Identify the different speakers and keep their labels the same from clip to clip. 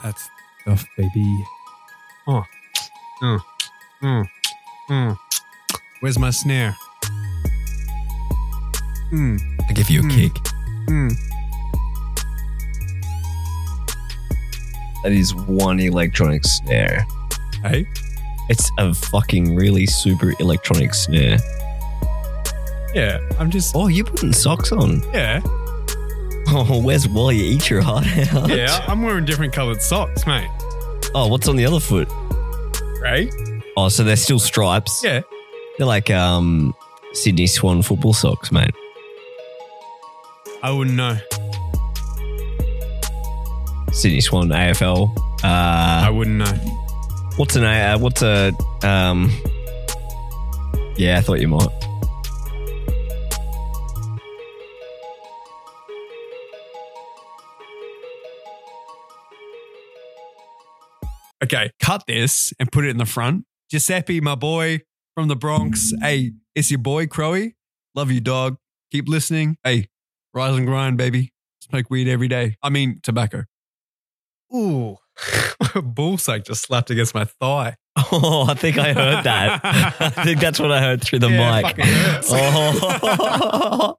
Speaker 1: That's stuff, baby. Where's my snare?
Speaker 2: I give you a kick. That is one electronic snare.
Speaker 1: Hey?
Speaker 2: It's a fucking really super electronic snare.
Speaker 1: Yeah, I'm just...
Speaker 2: Oh, you're putting socks on.
Speaker 1: Yeah.
Speaker 2: Oh, where's Wally? Eat your heart out.
Speaker 1: Yeah, I'm wearing different coloured socks, mate.
Speaker 2: Oh, what's on the other foot?
Speaker 1: Right?
Speaker 2: Oh, so they're still stripes?
Speaker 1: Yeah.
Speaker 2: They're like Sydney Swan football socks, mate.
Speaker 1: I wouldn't know.
Speaker 2: Sydney Swan AFL.
Speaker 1: I wouldn't know.
Speaker 2: What's a yeah, I thought you might.
Speaker 1: Okay, cut this and put it in the front. Giuseppe, my boy from the Bronx. Hey, it's your boy, Crowy. Love you, dog. Keep listening. Hey, rise and grind, baby. Smoke weed every day. I mean, tobacco. Ooh, ballsack just slapped against my thigh.
Speaker 2: Oh, I think I heard that. I think that's what I heard through the mic.
Speaker 1: Fucking hurts.
Speaker 2: Oh,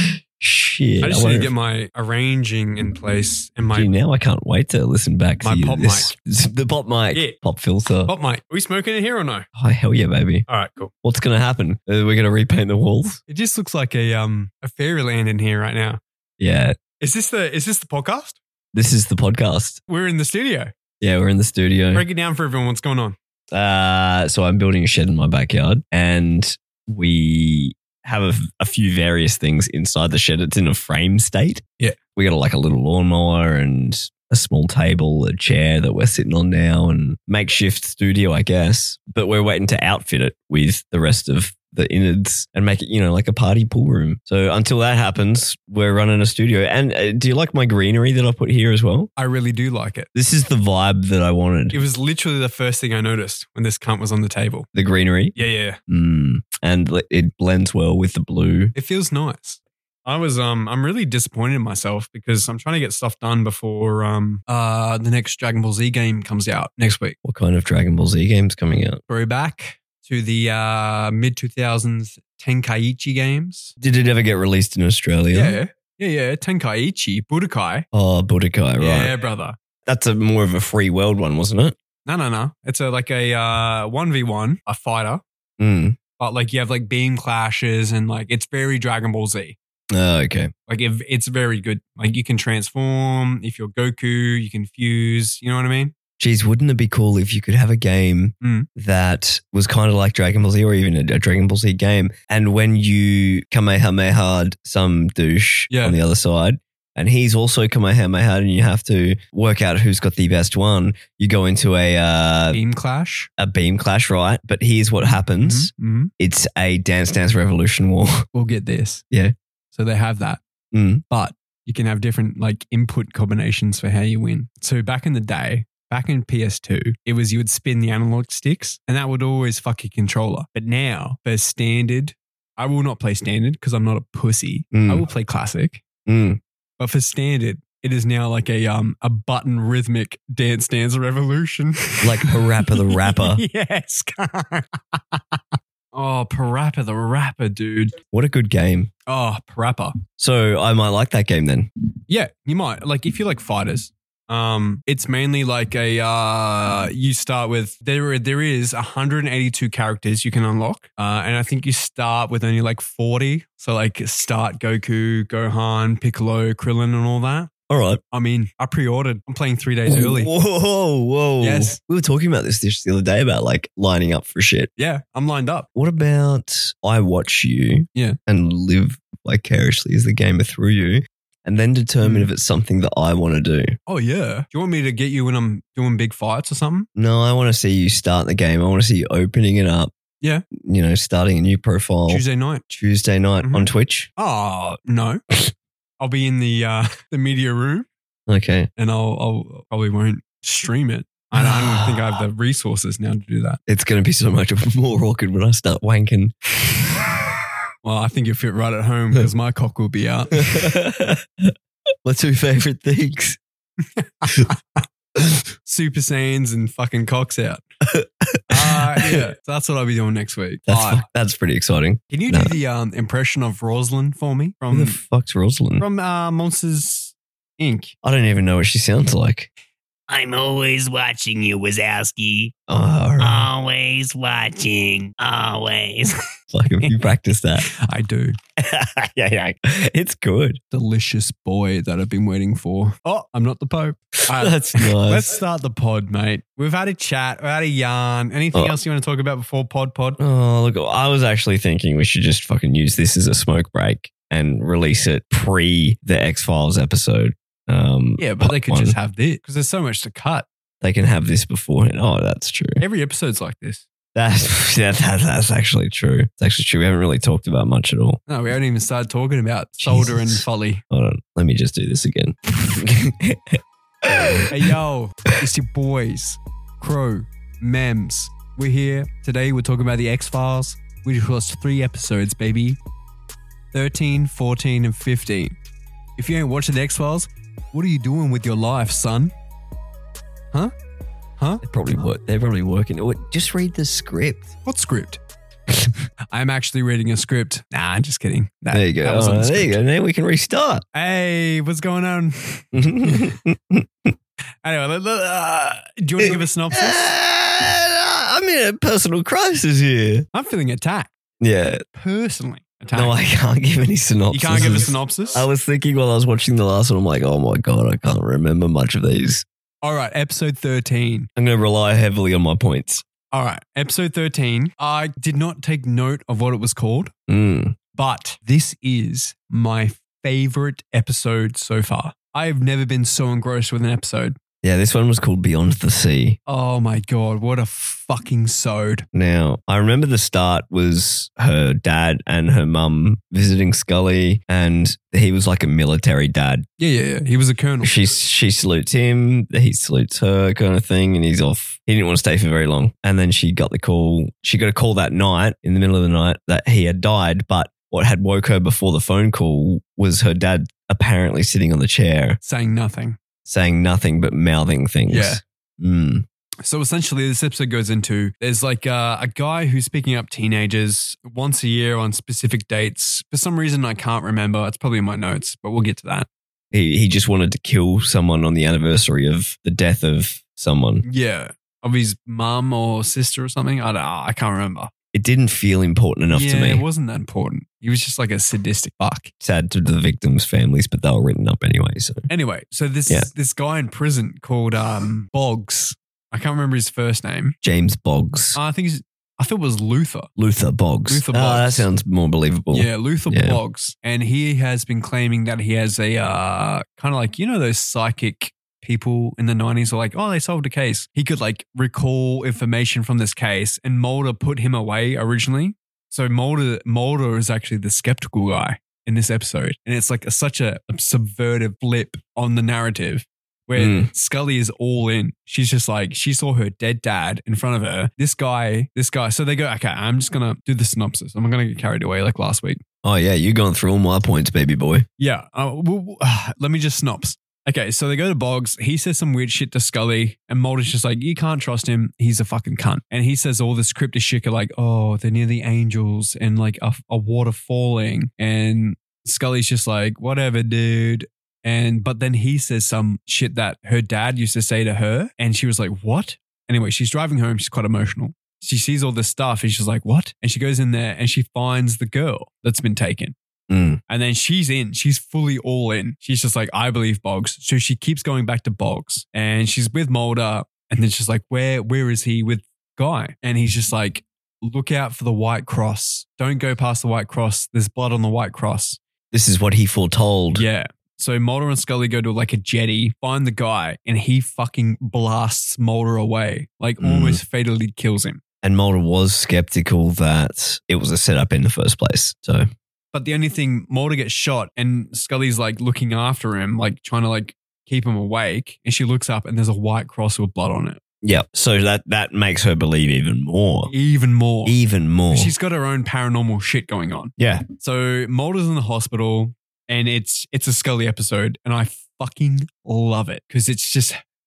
Speaker 2: shit.
Speaker 1: I just need to get my arranging in place and my
Speaker 2: Gee, now I can't wait to listen back
Speaker 1: my
Speaker 2: to you.
Speaker 1: pop
Speaker 2: The pop mic.
Speaker 1: Yeah.
Speaker 2: Pop filter.
Speaker 1: pop mic. Are we smoking it here or no?
Speaker 2: Oh, hell yeah, baby.
Speaker 1: All right, cool.
Speaker 2: What's going to happen? We're going to repaint the walls?
Speaker 1: It just looks like a fairyland in here right now.
Speaker 2: Yeah.
Speaker 1: Is this the podcast?
Speaker 2: This is the podcast.
Speaker 1: We're in the studio.
Speaker 2: Yeah, we're in the studio.
Speaker 1: Break it down for everyone. What's going on?
Speaker 2: So I'm building a shed in my backyard and we have a few various things inside the shed. It's in a frame state.
Speaker 1: Yeah.
Speaker 2: We got a little lawnmower and a small table, a chair that we're sitting on now and makeshift studio, I guess. But we're waiting to outfit it with the rest of the innards and make it, like a party pool room. So until that happens, we're running a studio. And do you like my greenery that I put here as well?
Speaker 1: I really do like it.
Speaker 2: This is the vibe that I wanted.
Speaker 1: It was literally the first thing I noticed when this cunt was on the table.
Speaker 2: The greenery?
Speaker 1: Yeah.
Speaker 2: And it blends well with the blue.
Speaker 1: It feels nice. I'm really disappointed in myself because I'm trying to get stuff done before the next Dragon Ball Z game comes out next week.
Speaker 2: What kind of Dragon Ball Z game's coming out?
Speaker 1: Throwback to the mid-2000s Tenkaichi games.
Speaker 2: Did it ever get released in Australia?
Speaker 1: Yeah. Tenkaichi, Budokai.
Speaker 2: Oh, Budokai, right.
Speaker 1: Yeah, brother.
Speaker 2: That's more of a free world one, wasn't it?
Speaker 1: No. It's like a 1v1, a fighter. But you have beam clashes and it's very Dragon Ball Z.
Speaker 2: Oh, okay.
Speaker 1: It's very good. You can transform. If you're Goku, you can fuse. You know what I mean?
Speaker 2: Geez, wouldn't it be cool if you could have a game that was kind of like Dragon Ball Z or even a Dragon Ball Z game, and when you Kamehameha'd some douche on the other side, and he's also Kamehameha'd and you have to work out who's got the best one, you go into a
Speaker 1: beam clash.
Speaker 2: A beam clash, right? But here's what happens. It's a Dance Dance Revolution war.
Speaker 1: We'll get this.
Speaker 2: Yeah.
Speaker 1: So they have that. But you can have different input combinations for how you win. So back in the day, back in PS2, it was you would spin the analog sticks and that would always fuck your controller. But now, for standard, I will not play standard because I'm not a pussy. I will play classic. But for standard, it is now a button rhythmic Dance Dance Revolution.
Speaker 2: Like Parappa the Rapper.
Speaker 1: Yes. Oh, Parappa the Rapper, dude.
Speaker 2: What a good game.
Speaker 1: Oh, Parappa.
Speaker 2: So I might like that game then.
Speaker 1: Yeah, you might. If you like fighters. It's mainly you start with, there is 182 characters you can unlock. And I think you start with only 40. So start Goku, Gohan, Piccolo, Krillin and all that.
Speaker 2: All right.
Speaker 1: I mean, I pre-ordered. I'm playing 3 days early.
Speaker 2: Whoa.
Speaker 1: Yes.
Speaker 2: We were talking about this the other day about lining up for shit.
Speaker 1: Yeah, I'm lined up.
Speaker 2: What about I watch you
Speaker 1: Yeah.
Speaker 2: and live vicariously as the gamer through you and then determine if it's something that I want to do?
Speaker 1: Oh, yeah. Do you want me to get you when I'm doing big fights or something?
Speaker 2: No, I want to see you start the game. I want to see you opening it up.
Speaker 1: Yeah.
Speaker 2: Starting a new profile.
Speaker 1: Tuesday night
Speaker 2: on Twitch.
Speaker 1: Oh, no. I'll be in the media room.
Speaker 2: Okay.
Speaker 1: And I'll probably won't stream it. I don't think I have the resources now to do that.
Speaker 2: It's going to be so much more awkward when I start wanking.
Speaker 1: Well, I think you'll fit right at home because my cock will be out.
Speaker 2: My two favorite things.
Speaker 1: Super Saiyans and fucking cocks out. Yeah, so that's what I'll be doing next week.
Speaker 2: That's pretty exciting.
Speaker 1: Can you do the impression of Rosalind for me?
Speaker 2: Who the fuck's Rosalind?
Speaker 1: From Monsters, Inc.
Speaker 2: I don't even know what she sounds like.
Speaker 3: I'm always watching you, Wazowski.
Speaker 2: Oh, all right.
Speaker 3: Always watching. Always.
Speaker 2: Like, if you practice that.
Speaker 1: I do.
Speaker 2: yeah. It's good.
Speaker 1: Delicious boy that I've been waiting for. Oh, I'm not the Pope. All right,
Speaker 2: That's nice.
Speaker 1: let's start the pod, mate. We've had a chat. We've had a yarn. Anything else you want to talk about before pod?
Speaker 2: Oh, look, I was actually thinking we should just fucking use this as a smoke break and release it pre the X-Files episode.
Speaker 1: Yeah, but they could just have this because there's so much to cut.
Speaker 2: They can have this beforehand. Oh, that's true.
Speaker 1: Every episode's like this.
Speaker 2: That's actually true. It's actually true. We haven't really talked about much at all.
Speaker 1: No, we haven't even started talking about solder and
Speaker 2: Jesus.
Speaker 1: folly.
Speaker 2: Hold on. Let me just do this again.
Speaker 1: Hey, yo, it's your boys, Crow, Mems. We're here. Today we're talking about the X-Files. We just watched 3 episodes, baby. 13, 14, and 15. If you ain't watching the X-Files, what are you doing with your life, son? Huh?
Speaker 2: They're probably working. Just read the script.
Speaker 1: What script? I'm actually reading a script. Nah, I'm just kidding.
Speaker 2: There you go.
Speaker 1: That was on the
Speaker 2: There you
Speaker 1: script.
Speaker 2: go. Now we can restart.
Speaker 1: Hey, what's going on? Anyway, do you want to give a synopsis?
Speaker 2: I'm in a personal crisis here.
Speaker 1: I'm feeling attacked.
Speaker 2: Yeah.
Speaker 1: Personally attacked.
Speaker 2: No, I can't give any synopsis.
Speaker 1: You can't give a synopsis?
Speaker 2: I was thinking while I was watching the last one, I'm like, oh my God, I can't remember much of these.
Speaker 1: All right, episode 13.
Speaker 2: I'm going to rely heavily on my points.
Speaker 1: All right, episode 13. I did not take note of what it was called, but this is my favorite episode so far. I've never been so engrossed with an episode.
Speaker 2: Yeah, this one was called Beyond the Sea.
Speaker 1: Oh my God, what a fucking sode.
Speaker 2: Now, I remember the start was her dad and her mum visiting Scully, and he was like a military dad.
Speaker 1: Yeah. He was a colonel.
Speaker 2: She salutes him, he salutes her kind of thing, and he's off. He didn't want to stay for very long. And then she got a call that night, in the middle of the night, that he had died, but what had woke her before the phone call was her dad apparently sitting on the chair.
Speaker 1: Saying nothing
Speaker 2: but mouthing things.
Speaker 1: Yeah. So essentially this episode goes into, there's like a guy who's picking up teenagers once a year on specific dates. For some reason I can't remember. It's probably in my notes, but we'll get to that.
Speaker 2: He just wanted to kill someone on the anniversary of the death of someone.
Speaker 1: Yeah. Of his mum or sister or something. I can't remember.
Speaker 2: It didn't feel important enough to me.
Speaker 1: Yeah, it wasn't that important. He was just like a sadistic fuck.
Speaker 2: Sad to the victims' families, but they were written up anyway. So
Speaker 1: Anyway, so this guy in prison called Boggs. I can't remember his first name.
Speaker 2: James Boggs.
Speaker 1: I thought it was Luther.
Speaker 2: Luther Boggs.
Speaker 1: Luther
Speaker 2: Oh, that
Speaker 1: Boggs.
Speaker 2: sounds more believable.
Speaker 1: Yeah, Luther
Speaker 2: Yeah.
Speaker 1: Boggs. And he has been claiming that he has a kind of like, you know, those psychic people in the 90s are like, oh, they solved a case. He could like recall information from this case, and Mulder put him away originally. So Mulder is actually the skeptical guy in this episode. And it's like such a subvertive flip on the narrative where Scully is all in. She's just like, she saw her dead dad in front of her. This guy. So they go, okay, I'm just going to do the synopsis. I'm going to get carried away like last week.
Speaker 2: Oh, yeah. You're going through all my points, baby boy.
Speaker 1: Yeah. Let me just snops. Okay, so they go to Boggs. He says some weird shit to Scully, and Mulder's just like, you can't trust him. He's a fucking cunt. And he says all this cryptic shit like, oh, they're near the angels and like a water falling. And Scully's just like, whatever, dude. But then he says some shit that her dad used to say to her. And she was like, what? Anyway, she's driving home. She's quite emotional. She sees all this stuff and she's like, what? And she goes in there and she finds the girl that's been taken. And then she's fully all in. She's just like, I believe Boggs. So she keeps going back to Boggs and she's with Mulder. And then she's like, where is he with Guy? And he's just like, look out for the white cross. Don't go past the white cross. There's blood on the white cross.
Speaker 2: This is what he foretold.
Speaker 1: Yeah. So Mulder and Scully go to like a jetty, find the guy, and he fucking blasts Mulder away, like almost fatally kills him.
Speaker 2: And Mulder was skeptical that it was a setup in the first place. So,
Speaker 1: but the only thing, Mulder gets shot and Scully's like looking after him, like trying to like keep him awake. And she looks up and there's a white cross with blood on it.
Speaker 2: yeah. So that makes her believe even more.
Speaker 1: Even more. She's got her own paranormal shit going on.
Speaker 2: Yeah.
Speaker 1: So Mulder's in the hospital and it's a Scully episode and I fucking love it because it's just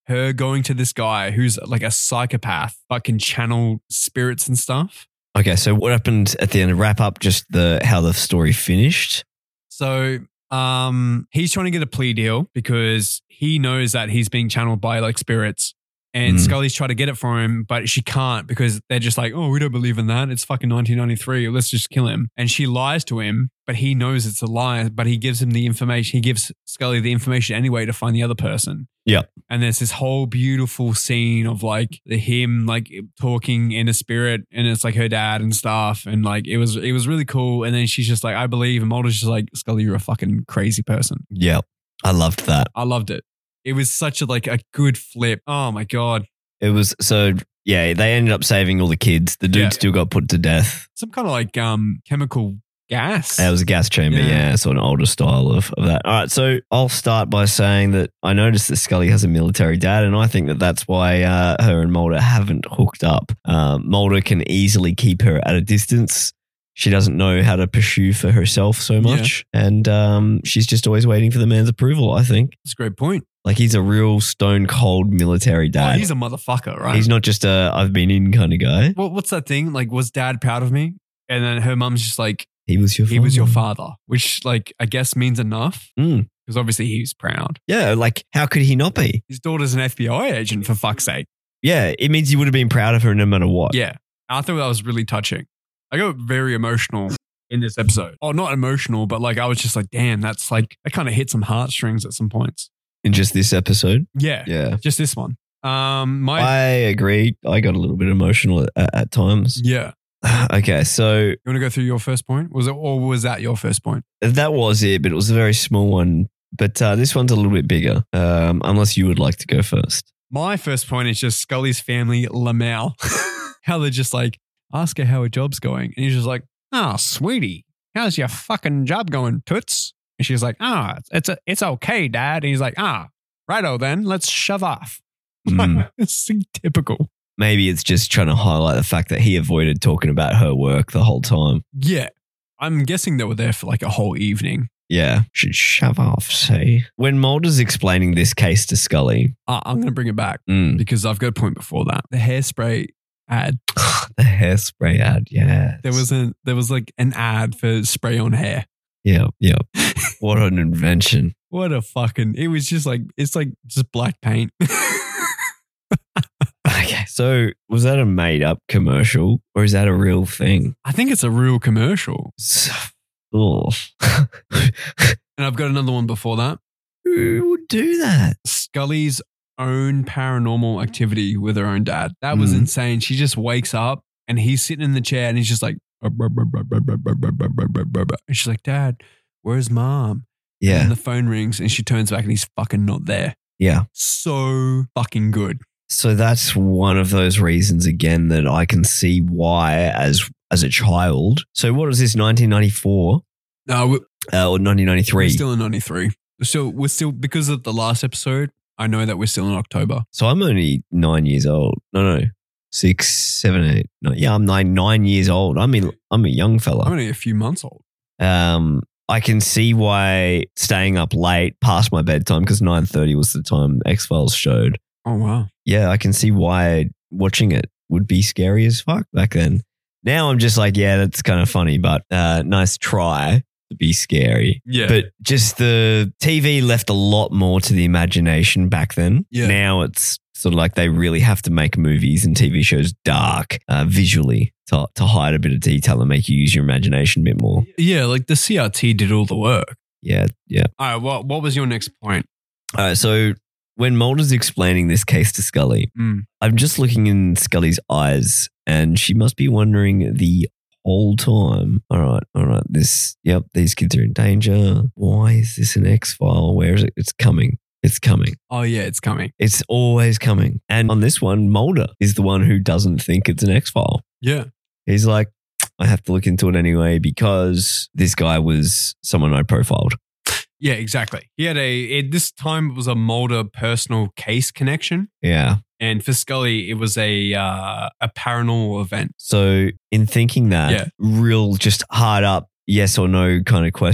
Speaker 1: her going to this guy who's like a psychopath but can channel spirits and stuff.
Speaker 2: Okay, so what happened at the end? Wrap up just how the story finished.
Speaker 1: So he's trying to get a plea deal because he knows that he's being channeled by like spirits. And Scully's trying to get it for him, but she can't because they're just like, oh, we don't believe in that. It's fucking 1993. Let's just kill him. And she lies to him, but he knows it's a lie, but he gives him the information. He gives Scully the information anyway to find the other person.
Speaker 2: Yeah.
Speaker 1: And there's this whole beautiful scene of like him like talking in a spirit and it's like her dad and stuff. And like it was really cool. And then she's just like, I believe. And Mulder's just like, Scully, you're a fucking crazy person.
Speaker 2: Yeah. I loved that.
Speaker 1: I loved it. It was such a good flip. Oh my God.
Speaker 2: It was so, yeah, they ended up saving all the kids. The dude still got put to death.
Speaker 1: Some kind of like chemical gas.
Speaker 2: It was a gas chamber, yeah, sort of an older style of that. All right, so I'll start by saying that I noticed that Scully has a military dad, and I think that that's why her and Mulder haven't hooked up. Mulder can easily keep her at a distance. She doesn't know how to pursue for herself so much, and she's just always waiting for the man's approval, I think.
Speaker 1: That's a great point.
Speaker 2: Like he's a real stone cold military dad.
Speaker 1: Oh, he's a motherfucker, right?
Speaker 2: He's not just a I've been in kind of guy.
Speaker 1: Well, what's that thing? Like, was dad proud of me? And then her mum's just like,
Speaker 2: he was your father,
Speaker 1: which like I guess means enough because obviously he's proud.
Speaker 2: Yeah, like how could he not be?
Speaker 1: His daughter's an FBI agent, for fuck's sake.
Speaker 2: Yeah, it means he would have been proud of her no matter what.
Speaker 1: Yeah, I thought that was really touching. I got very emotional in this episode. Oh, not emotional, but like I was just like, damn, that's like, that kind of hit some heartstrings at some points.
Speaker 2: In just this episode?
Speaker 1: Yeah. Just this one.
Speaker 2: I agree. I got a little bit emotional at times.
Speaker 1: Yeah.
Speaker 2: Okay, so
Speaker 1: you want to go through your first point? Was that your first point?
Speaker 2: That was it, but it was a very small one. But this one's a little bit bigger. Unless you would like to go first.
Speaker 1: My first point is just Scully's family, Lamau. How they're just like, ask her how her job's going. And he's just like, oh, sweetie, how's your fucking job going, toots? And she's like, it's okay, Dad. And he's like, righto then, let's shove off. It's typical.
Speaker 2: Maybe it's just trying to highlight the fact that he avoided talking about her work the whole time.
Speaker 1: Yeah. I'm guessing they were there for like a whole evening.
Speaker 2: Yeah. Should shove off, say. When Mulder's explaining this case to Scully.
Speaker 1: I'm going to bring it back because I've got a point before that. The hairspray ad.
Speaker 2: The hairspray ad, yeah.
Speaker 1: There was like an ad for spray on hair.
Speaker 2: Yeah. What an invention.
Speaker 1: What a fucking, it was just like, it's like just black paint.
Speaker 2: Okay, so was that a made up commercial or is that a real thing?
Speaker 1: I think it's a real commercial.
Speaker 2: Oh.
Speaker 1: And I've got another one before that.
Speaker 2: Who would do that?
Speaker 1: Scully's own paranormal activity with her own dad. That was insane. She just wakes up and he's sitting in the chair and he's just like, and she's like, Dad, where's Mom?
Speaker 2: Yeah.
Speaker 1: And the phone rings and she turns back and he's fucking not there.
Speaker 2: Yeah.
Speaker 1: So fucking good.
Speaker 2: So that's one of those reasons again that I can see why as a child. So what was this, 1994?
Speaker 1: No,
Speaker 2: or 1993?
Speaker 1: We're still in 93. We're still, because of the last episode, I know that we're still in October.
Speaker 2: So I'm only 9 years old. No. 6, 7, 8. No, yeah, I'm 9 years old. I'm a young fella.
Speaker 1: I'm only a few months old.
Speaker 2: I can see why staying up late past my bedtime, because 9:30 was the time X-Files showed.
Speaker 1: Oh, wow.
Speaker 2: Yeah, I can see why watching it would be scary as fuck back then. Now I'm just like, yeah, that's kind of funny, but nice try to be scary.
Speaker 1: Yeah.
Speaker 2: But just the TV left a lot more to the imagination back then.
Speaker 1: Yeah.
Speaker 2: Now it's sort of like they really have to make movies and TV shows dark visually to hide a bit of detail and make you use your imagination a bit more.
Speaker 1: Yeah, like the CRT did all the work.
Speaker 2: Yeah.
Speaker 1: All right, what was your next point?
Speaker 2: All right, so when Mulder's explaining this case to Scully, I'm just looking in Scully's eyes and she must be wondering the whole time. All right. These kids are in danger. Why is this an X-File? Where is it? It's coming.
Speaker 1: Oh, yeah, it's coming.
Speaker 2: It's always coming. And on this one, Mulder is the one who doesn't think it's an X-File.
Speaker 1: Yeah.
Speaker 2: He's like, I have to look into it anyway because this guy was someone I profiled.
Speaker 1: Yeah, exactly. He had this time it was a Mulder personal case connection.
Speaker 2: Yeah.
Speaker 1: And for Scully, it was a paranormal event.
Speaker 2: So in thinking that, real just hard up yes or no kind of question,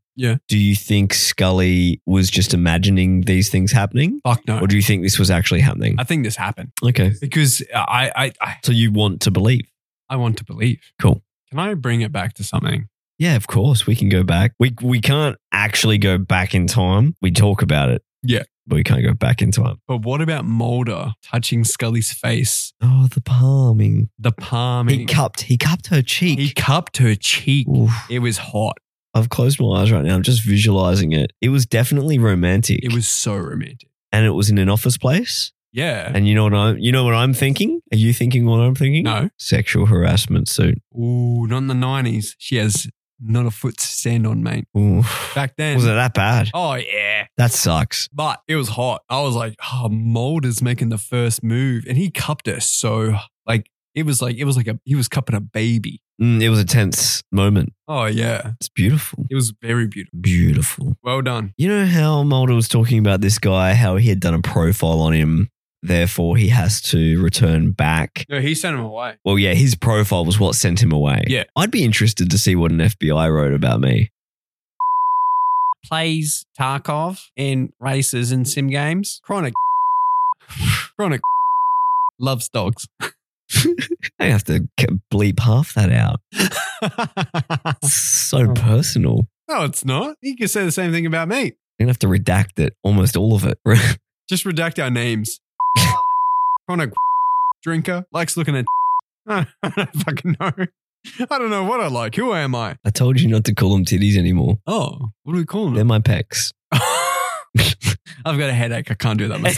Speaker 1: Yeah.
Speaker 2: Do you think Scully was just imagining these things happening?
Speaker 1: Fuck no.
Speaker 2: Or do you think this was actually happening?
Speaker 1: I think this happened
Speaker 2: Okay.
Speaker 1: because I
Speaker 2: So you want to believe?
Speaker 1: want to believe.
Speaker 2: Cool.
Speaker 1: Can I bring it back to something?
Speaker 2: Yeah, of course. We can go back. We can't actually go back in time. We talk about it.
Speaker 1: Yeah.
Speaker 2: But we can't go back in time.
Speaker 1: But what about Mulder touching Scully's face?
Speaker 2: Oh, the palming.
Speaker 1: The palming.
Speaker 2: He cupped her cheek.
Speaker 1: He cupped her cheek.
Speaker 2: Oof.
Speaker 1: It was hot.
Speaker 2: I've closed my eyes right now. I'm just visualizing it. It was definitely romantic.
Speaker 1: It was so romantic.
Speaker 2: And it was in an office place.
Speaker 1: Yeah.
Speaker 2: And you know what I'm thinking? Are you thinking what I'm thinking?
Speaker 1: No.
Speaker 2: Sexual harassment suit.
Speaker 1: Ooh, not in the 90s. She has not a foot to stand on, mate.
Speaker 2: Ooh.
Speaker 1: Back then.
Speaker 2: Was it that bad?
Speaker 1: Oh, yeah.
Speaker 2: That sucks.
Speaker 1: But it was hot. I was like, oh, Mulder's making the first move. And he cupped her so, he was cupping a baby.
Speaker 2: It was a tense moment.
Speaker 1: Oh, yeah.
Speaker 2: It's beautiful.
Speaker 1: It was very beautiful.
Speaker 2: Beautiful.
Speaker 1: Well done.
Speaker 2: You know how Mulder was talking about this guy, how he had done a profile on him, therefore he has to return back.
Speaker 1: No, he sent him away.
Speaker 2: Well, yeah, his profile was what sent him away.
Speaker 1: Yeah.
Speaker 2: I'd be interested to see what an FBI wrote about me.
Speaker 1: Plays Tarkov in races and sim games. Chronic loves dogs.
Speaker 2: I have to bleep half that out. So personal.
Speaker 1: No, it's not. You can say the same thing about me.
Speaker 2: I'm going to have to redact it, almost all of it.
Speaker 1: Just redact our names. Chronic drinker, likes looking at I don't fucking know. I don't know what I like. Who am I?
Speaker 2: I told you not to call them titties anymore.
Speaker 1: Oh, what do we call
Speaker 2: They're
Speaker 1: them?
Speaker 2: my pecs.
Speaker 1: I've got a headache. I can't do that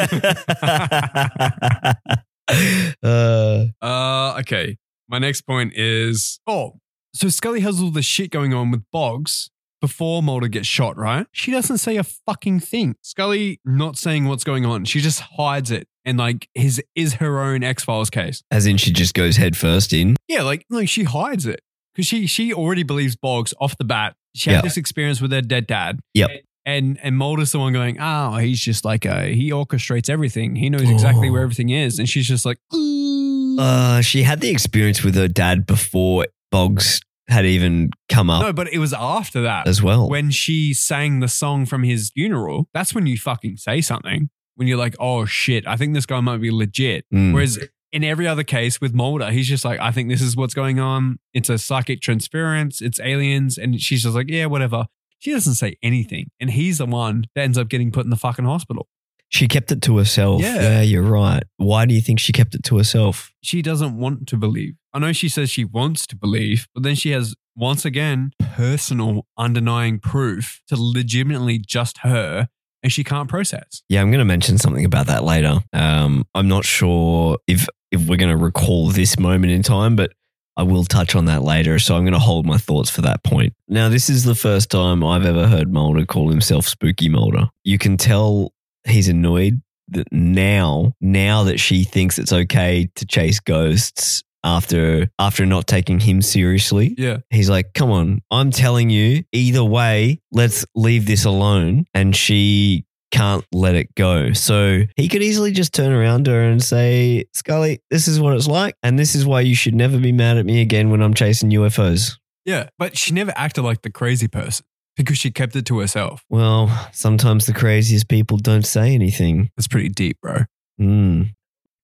Speaker 1: massage. Okay. My next point is, so Scully has all this shit going on with Boggs before Mulder gets shot, right? She doesn't say a fucking thing. Scully not saying what's going on. She just hides it. And is her own X-Files case.
Speaker 2: As in she just goes head first in.
Speaker 1: Yeah, she hides it. Because she already believes Boggs off the bat. She had this experience with her dead dad.
Speaker 2: Yep.
Speaker 1: And Mulder's the one going, he's just he orchestrates everything. He knows exactly where everything is. And she's just like, ooh.
Speaker 2: She had the experience with her dad before Boggs had even come up.
Speaker 1: No, but it was after that.
Speaker 2: As well.
Speaker 1: When she sang the song from his funeral, that's when you fucking say something. When you're like, oh shit, I think this guy might be legit. Whereas in every other case with Mulder, he's just like, I think this is what's going on. It's a psychic transference. It's aliens. And she's just like, yeah, whatever. She doesn't say anything. And he's the one that ends up getting put in the fucking hospital.
Speaker 2: She kept it to herself.
Speaker 1: Yeah,
Speaker 2: you're right. Why do you think she kept it to herself?
Speaker 1: She doesn't want to believe. I know she says she wants to believe, but then she has, once again, personal undenying proof to legitimately just her, and she can't process.
Speaker 2: Yeah, I'm going to mention something about that later. I'm not sure if we're going to recall this moment in time, but I will touch on that later. So I'm going to hold my thoughts for that point. Now, this is the first time I've ever heard Mulder call himself Spooky Mulder. You can tell he's annoyed that now that she thinks it's okay to chase ghosts after not taking him seriously.
Speaker 1: Yeah.
Speaker 2: He's like, come on, I'm telling you, either way, let's leave this alone. And she can't let it go. So he could easily just turn around to her and say, Scully, this is what it's like. And this is why you should never be mad at me again when I'm chasing UFOs.
Speaker 1: Yeah. But she never acted like the crazy person because she kept it to herself.
Speaker 2: Well, sometimes the craziest people don't say anything.
Speaker 1: That's pretty deep, bro.
Speaker 2: When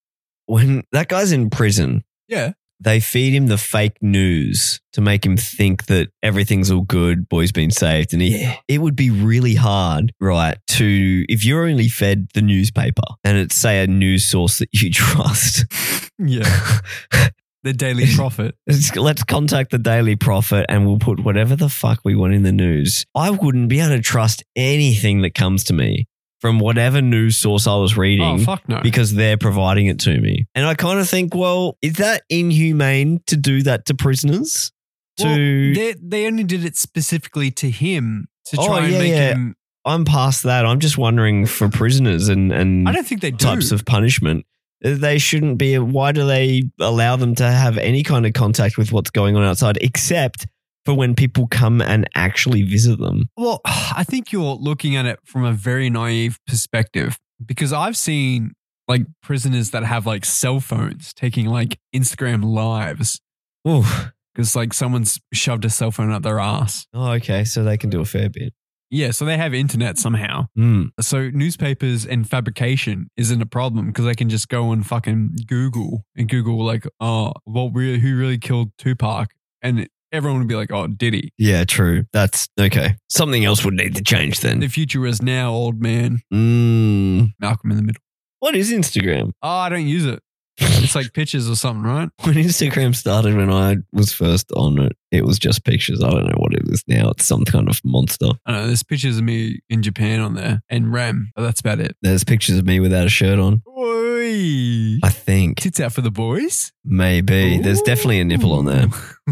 Speaker 2: that guy's in prison,
Speaker 1: yeah,
Speaker 2: they feed him the fake news to make him think that everything's all good, boy's been saved. And it would be really hard, right, if you're only fed the newspaper and it's, say, a news source that you trust.
Speaker 1: Yeah. The Daily Prophet.
Speaker 2: Let's contact the Daily Prophet and we'll put whatever the fuck we want in the news. I wouldn't be able to trust anything that comes to me from whatever news source I was reading.
Speaker 1: Oh, fuck no.
Speaker 2: Because they're providing it to me. And I kind of think, well, is that inhumane to do that to prisoners?
Speaker 1: Well, they only did it specifically to him to try and make him.
Speaker 2: I'm past that. I'm just wondering for prisoners and
Speaker 1: I don't think they do.
Speaker 2: Types of punishment. They shouldn't be. Why do they allow them to have any kind of contact with what's going on outside except for when people come and actually visit them?
Speaker 1: Well, I think you're looking at it from a very naive perspective because I've seen prisoners that have cell phones taking Instagram lives.
Speaker 2: Ooh.
Speaker 1: because like someone's shoved a cell phone up their ass.
Speaker 2: Oh, okay. So they can do a fair bit.
Speaker 1: Yeah, so they have internet somehow. So newspapers and fabrication isn't a problem because they can just go and fucking Google like, who really killed Tupac? And everyone would be like, oh, Diddy.
Speaker 2: Yeah, true. That's okay. Something else would need to change then.
Speaker 1: The future is now, old man. Malcolm in the middle.
Speaker 2: What is Instagram?
Speaker 1: Oh, I don't use it. It's like pictures or something, right?
Speaker 2: When Instagram started, when I was first on it, it was just pictures. I don't know what it is now. It's some kind of monster.
Speaker 1: I don't know. There's pictures of me in Japan on there and Rem, but that's about it.
Speaker 2: There's pictures of me without a shirt on.
Speaker 1: Oi.
Speaker 2: I think.
Speaker 1: Tits out for the boys?
Speaker 2: Maybe. There's definitely a nipple on there.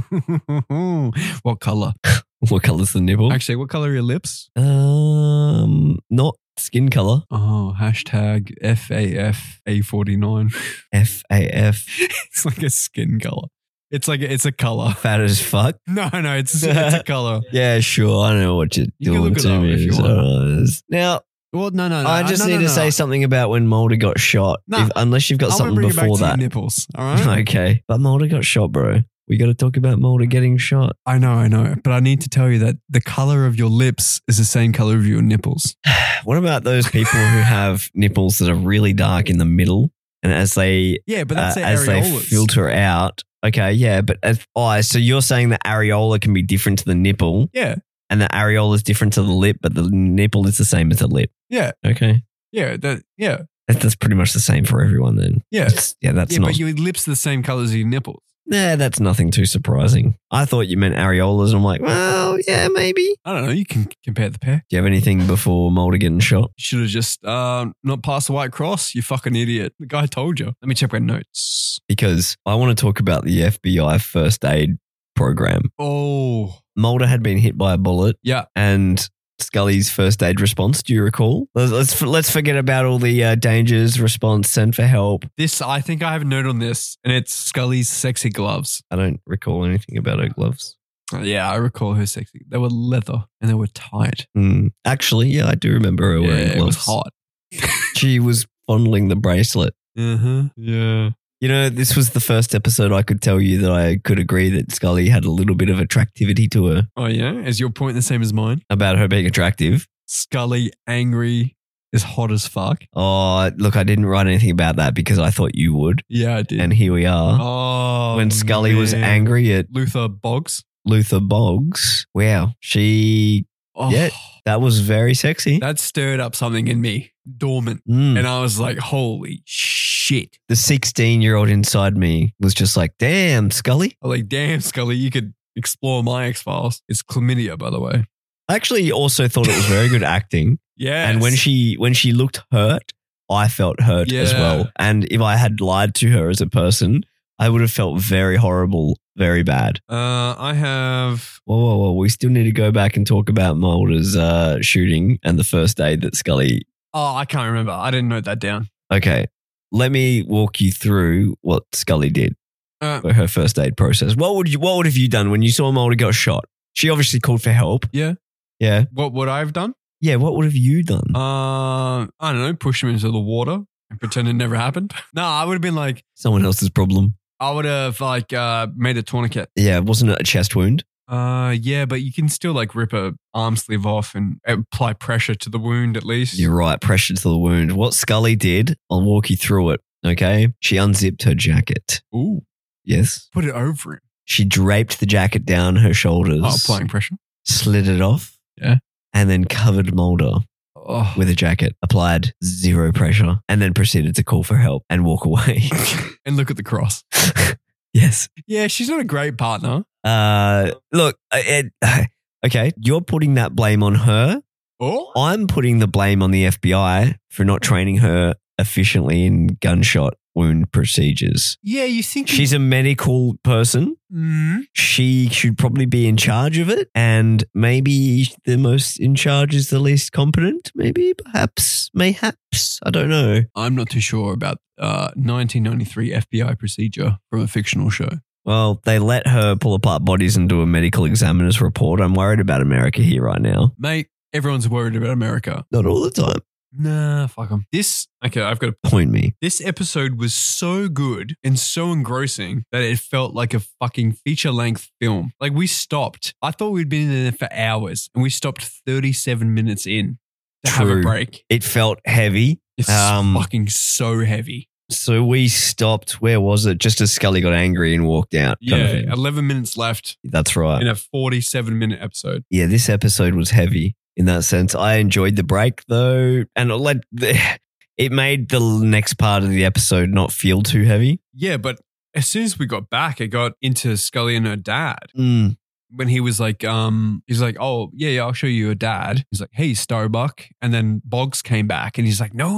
Speaker 1: What color?
Speaker 2: What color's the nipple?
Speaker 1: Actually, what color are your lips?
Speaker 2: Not skin color.
Speaker 1: Oh, hashtag FAFA49.
Speaker 2: FAF.
Speaker 1: It's like a skin color. It's a color.
Speaker 2: Fat as fuck.
Speaker 1: No, it's a color.
Speaker 2: Yeah, sure. I know what you're
Speaker 1: You can
Speaker 2: doing
Speaker 1: look it
Speaker 2: to
Speaker 1: up
Speaker 2: me.
Speaker 1: if you want.
Speaker 2: Now,
Speaker 1: Well, no.
Speaker 2: I just need to say something about when Mulder got shot.
Speaker 1: No.
Speaker 2: Unless you've got
Speaker 1: I wanna
Speaker 2: something
Speaker 1: bring it back
Speaker 2: before
Speaker 1: to your
Speaker 2: that.
Speaker 1: nipples, all right?
Speaker 2: Okay. But Mulder got shot, bro. We got to talk about Mulder getting shot.
Speaker 1: I know. But I need to tell you that the color of your lips is the same color of your nipples.
Speaker 2: What about those people who have nipples that are really dark in the middle, and as they
Speaker 1: Yeah, but that's their
Speaker 2: as they
Speaker 1: areolas.
Speaker 2: filter out? Okay, yeah, but so you're saying the areola can be different to the nipple,
Speaker 1: Yeah,
Speaker 2: and the areola is different to the lip, but the nipple is the same as the lip.
Speaker 1: yeah,
Speaker 2: Okay,
Speaker 1: yeah.
Speaker 2: that's pretty much the same for everyone then.
Speaker 1: Yeah.
Speaker 2: That's
Speaker 1: Yeah,
Speaker 2: not.
Speaker 1: but your lips are the same color as your nipples.
Speaker 2: Nah, that's nothing too surprising. I thought you meant areolas, and I'm like, well, yeah, maybe.
Speaker 1: I don't know. You can compare the pair.
Speaker 2: Do you have anything before Mulder getting shot?
Speaker 1: You should have just not passed the white cross, you fucking idiot. The guy told you. Let me check my notes.
Speaker 2: Because I want to talk about the FBI first aid program.
Speaker 1: Oh,
Speaker 2: Mulder had been hit by a bullet,
Speaker 1: yeah.
Speaker 2: and Scully's first aid response. Do you recall? Let's forget about all the dangers, response, send for help.
Speaker 1: I think I have a note on this, and it's Scully's sexy gloves.
Speaker 2: I don't recall anything about her gloves.
Speaker 1: Yeah, I recall her sexy. They were leather and they were tight.
Speaker 2: Actually, yeah, I do remember her wearing
Speaker 1: It
Speaker 2: gloves.
Speaker 1: was hot.
Speaker 2: She was fondling the bracelet.
Speaker 1: Yeah.
Speaker 2: You know, this was the first episode I could tell you that I could agree that Scully had a little bit of attractivity to her.
Speaker 1: Oh, yeah? Is your point the same as mine?
Speaker 2: About her being attractive.
Speaker 1: Scully, angry, is hot as fuck.
Speaker 2: Oh, look, I didn't write anything about that because I thought you would.
Speaker 1: Yeah, I did.
Speaker 2: And here we are.
Speaker 1: Oh,
Speaker 2: When Scully was
Speaker 1: man.
Speaker 2: angry at
Speaker 1: Luther Boggs.
Speaker 2: Luther Boggs. Wow.
Speaker 1: Oh,
Speaker 2: Yeah. That was very sexy.
Speaker 1: that stirred up something in me, dormant.
Speaker 2: Mm.
Speaker 1: And I was like, holy shit.
Speaker 2: The 16-year-old inside me was just like, damn, Scully.
Speaker 1: I'm like, damn, Scully, you could explore my X-Files. It's chlamydia, by the way.
Speaker 2: I actually also thought it was very good acting.
Speaker 1: Yeah.
Speaker 2: And when she looked hurt, I felt hurt as
Speaker 1: Yeah.
Speaker 2: well. And if I had lied to her as a person, I would have felt very horrible, very bad.
Speaker 1: I have...
Speaker 2: Whoa. We still need to go back and talk about Mulder's shooting and the first aid that Scully...
Speaker 1: Oh, I can't remember. I didn't note that down.
Speaker 2: Okay, let me walk you through what Scully did for her first aid process. What would have you done when you saw Mulder got shot? She obviously called for help.
Speaker 1: Yeah.
Speaker 2: Yeah.
Speaker 1: What would I have done?
Speaker 2: Yeah, what would have you done?
Speaker 1: I don't know, push him into the water and pretend it never happened. No, I would have been like,
Speaker 2: Someone else's problem.
Speaker 1: I would have like made a tourniquet.
Speaker 2: Yeah, wasn't it a chest wound?
Speaker 1: Yeah, but you can still like rip a arm sleeve off and apply pressure to the wound at least.
Speaker 2: You're right, pressure to the wound. What Scully did, I'll walk you through it, okay? She unzipped her jacket.
Speaker 1: Ooh,
Speaker 2: Yes.
Speaker 1: put it over him.
Speaker 2: She draped the jacket down her shoulders.
Speaker 1: Oh, applying pressure.
Speaker 2: Slid it off.
Speaker 1: Yeah.
Speaker 2: And then covered Mulder
Speaker 1: Oh.
Speaker 2: with a jacket, applied zero pressure, and then proceeded to call for help and walk away.
Speaker 1: And look at the cross.
Speaker 2: Yes.
Speaker 1: Yeah, she's not a great partner.
Speaker 2: Look, okay, you're putting that blame on her.
Speaker 1: Oh,
Speaker 2: I'm putting the blame on the FBI for not training her efficiently in gunshot wound procedures.
Speaker 1: yeah, you think
Speaker 2: She's a medical person. She should probably be in charge of it. And maybe the most in charge is the least competent. Maybe, perhaps, mayhaps. I don't know.
Speaker 1: I'm not too sure about 1993 FBI procedure from a fictional show.
Speaker 2: Well, they let her pull apart bodies and do a medical examiner's report. I'm worried about America here right now.
Speaker 1: Mate, everyone's worried about America.
Speaker 2: Not all the time.
Speaker 1: Nah, fuck them. Okay, I've got a
Speaker 2: Point me.
Speaker 1: This episode was so good and so engrossing that it felt like a fucking feature-length film. Like we stopped. I thought we'd been in there for hours and we stopped 37 minutes in to have a
Speaker 2: True.
Speaker 1: break.
Speaker 2: It felt heavy.
Speaker 1: It's fucking so heavy.
Speaker 2: So we stopped, where was it? Just as Scully got angry and walked out. kind of
Speaker 1: Yeah,
Speaker 2: thing.
Speaker 1: 11 minutes left
Speaker 2: That's right.
Speaker 1: in a 47-minute episode.
Speaker 2: Yeah, this episode was heavy in that sense. I enjoyed the break though. And it made the next part of the episode not feel too heavy.
Speaker 1: Yeah, but as soon as we got back, it got into Scully and her dad.
Speaker 2: Mm.
Speaker 1: When he was like, he's like, oh, yeah, I'll show you your dad. He's like, hey, Starbuck. And then Boggs came back and he's like, no.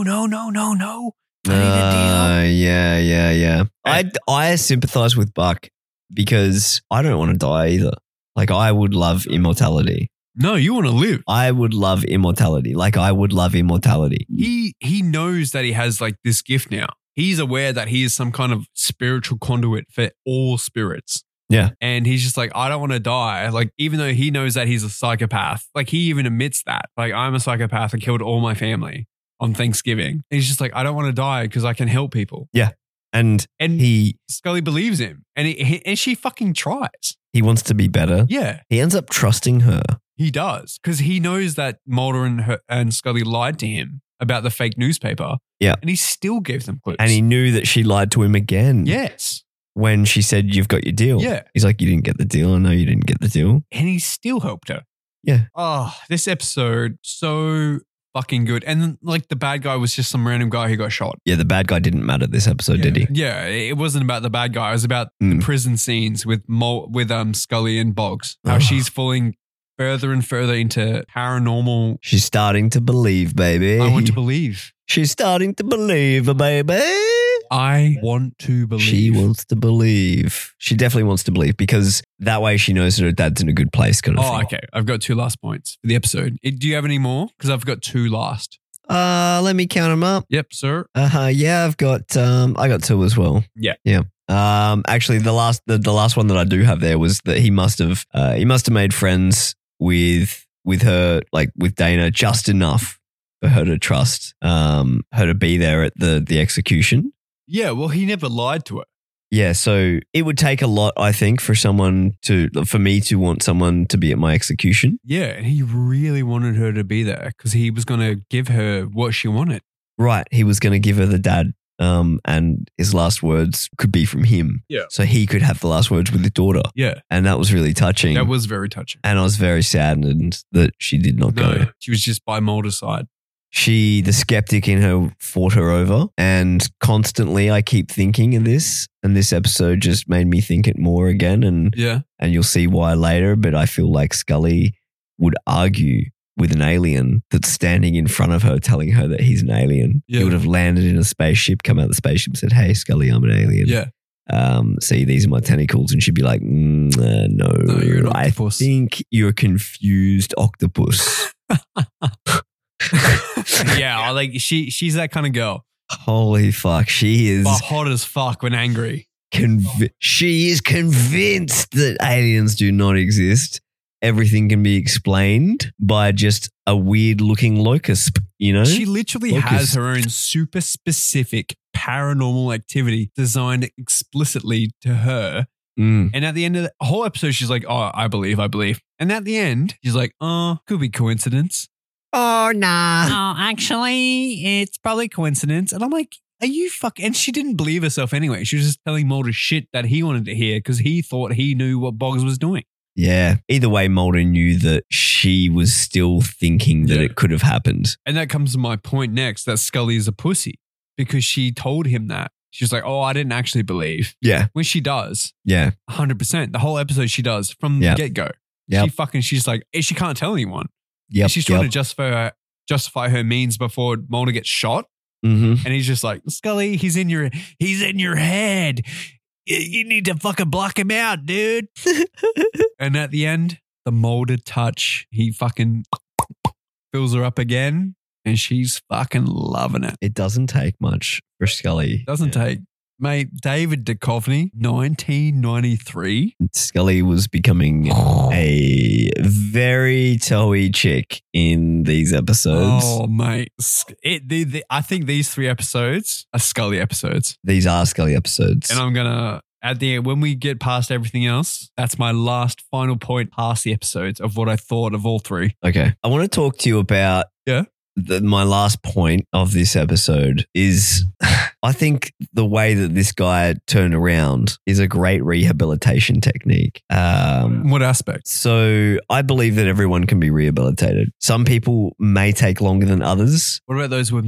Speaker 1: I need a deal.
Speaker 2: Yeah. I sympathize with Buck because I don't want to die either. Like, I would love immortality.
Speaker 1: No, you want to live.
Speaker 2: I would love immortality. Like, I would love immortality.
Speaker 1: He knows that he has like this gift now. He's aware that he is some kind of spiritual conduit for all spirits.
Speaker 2: Yeah.
Speaker 1: And he's just like, I don't want to die. Like, even though he knows that he's a psychopath, like he even admits that. Like, I'm a psychopath. I killed all my family on Thanksgiving. And he's just like, I don't want to die because I can help people.
Speaker 2: Yeah. And
Speaker 1: Scully believes him. And she fucking tries.
Speaker 2: he wants to be better.
Speaker 1: Yeah,
Speaker 2: He ends up trusting her.
Speaker 1: he does. Because he knows that Mulder and Scully lied to him about the fake newspaper.
Speaker 2: Yeah.
Speaker 1: And he still gave them clues.
Speaker 2: And he knew that she lied to him again.
Speaker 1: Yes.
Speaker 2: When she said, you've got your deal.
Speaker 1: Yeah.
Speaker 2: He's like, you didn't get the deal. I know you didn't get the deal.
Speaker 1: And he still helped her.
Speaker 2: Yeah.
Speaker 1: Oh, this episode, so fucking good. And then, like, the bad guy was just some random guy who got shot.
Speaker 2: Yeah, the bad guy didn't matter this episode, did he?
Speaker 1: Yeah, it wasn't about the bad guy. It was about the prison scenes with Scully and Boggs. How she's falling further and further into paranormal.
Speaker 2: She's starting to believe, baby.
Speaker 1: I want to believe.
Speaker 2: She's starting to believe, baby.
Speaker 1: I want to believe.
Speaker 2: She wants to believe. She definitely wants to believe because that way she knows that her dad's in a good place. Kind of thing.
Speaker 1: Okay. I've got 2 last points for the episode. Do you have any more? Because I've got 2 last.
Speaker 2: Let me count them up.
Speaker 1: Yep, sir.
Speaker 2: Yeah, I've got I got 2 as well.
Speaker 1: Yeah.
Speaker 2: Actually, the last one that I do have there was that he must have made friends with her, like with Dana, just enough for her to trust her to be there at the execution.
Speaker 1: Yeah, well, he never lied to her.
Speaker 2: Yeah, so it would take a lot, I think, for me to want someone to be at my execution.
Speaker 1: Yeah, and he really wanted her to be there because he was going to give her what she wanted.
Speaker 2: Right, he was going to give her the dad, and his last words could be from him.
Speaker 1: Yeah.
Speaker 2: So he could have the last words with his daughter.
Speaker 1: Yeah.
Speaker 2: And that was really touching.
Speaker 1: That was very touching.
Speaker 2: And I was very saddened that she did not go.
Speaker 1: No, she was just by Mulder's side.
Speaker 2: The skeptic in her fought her over. And constantly I keep thinking of this. And this episode just made me think it more again. And you'll see why later. But I feel like Scully would argue with an alien that's standing in front of her telling her that he's an alien.
Speaker 1: Yeah.
Speaker 2: He would have landed in a spaceship, come out of the spaceship and said, hey, Scully, I'm an alien.
Speaker 1: Yeah.
Speaker 2: See, these are my tentacles. And she'd be like, no,
Speaker 1: you're an octopus.
Speaker 2: I think you're a confused octopus.
Speaker 1: Yeah, like she's that kind of girl.
Speaker 2: Holy fuck. She is
Speaker 1: But hot as fuck when angry.
Speaker 2: she is convinced that aliens do not exist. Everything can be explained by just a weird looking locust, you know?
Speaker 1: She literally has
Speaker 2: Locust.
Speaker 1: her own super specific paranormal activity designed explicitly to her.
Speaker 2: Mm.
Speaker 1: And at the end of the whole episode, she's like, oh, I believe. And at the end, she's like, oh, could be coincidence.
Speaker 2: Oh, nah.
Speaker 1: Oh, actually, it's probably coincidence. And I'm like, are you And she didn't believe herself anyway. She was just telling Mulder shit that he wanted to hear because he thought he knew what Boggs was doing.
Speaker 2: Yeah. Either way, Mulder knew that she was still thinking that it could have happened.
Speaker 1: And that comes to my point next, that Scully is a pussy because she told him that. She's like, oh, I didn't actually believe.
Speaker 2: Yeah.
Speaker 1: When she does.
Speaker 2: Yeah.
Speaker 1: 100%. The whole episode she does from the get-go.
Speaker 2: Yep.
Speaker 1: She's like, she can't tell anyone.
Speaker 2: Yep.
Speaker 1: She's trying to justify her means before Mulder gets shot.
Speaker 2: Mm-hmm.
Speaker 1: And he's just like, Scully, he's in your head. You need to fucking block him out, dude. And at the end, the Mulder touch, he fucking fills her up again and she's fucking loving it.
Speaker 2: It doesn't take much for Scully.
Speaker 1: Doesn't take. Mate, David Duchovny, 1993.
Speaker 2: Scully was becoming a very toey chick in these episodes.
Speaker 1: Oh, mate. I think these 3 episodes are Scully episodes.
Speaker 2: These are Scully episodes.
Speaker 1: And I'm going to, at the end, when we get past everything else, that's my last final point past the episodes of what I thought of all 3.
Speaker 2: Okay. I want to talk to you about my last point of this episode is I think the way that this guy turned around is a great rehabilitation technique.
Speaker 1: What aspect?
Speaker 2: So I believe that everyone can be rehabilitated. Some people may take longer than others.
Speaker 1: What about those with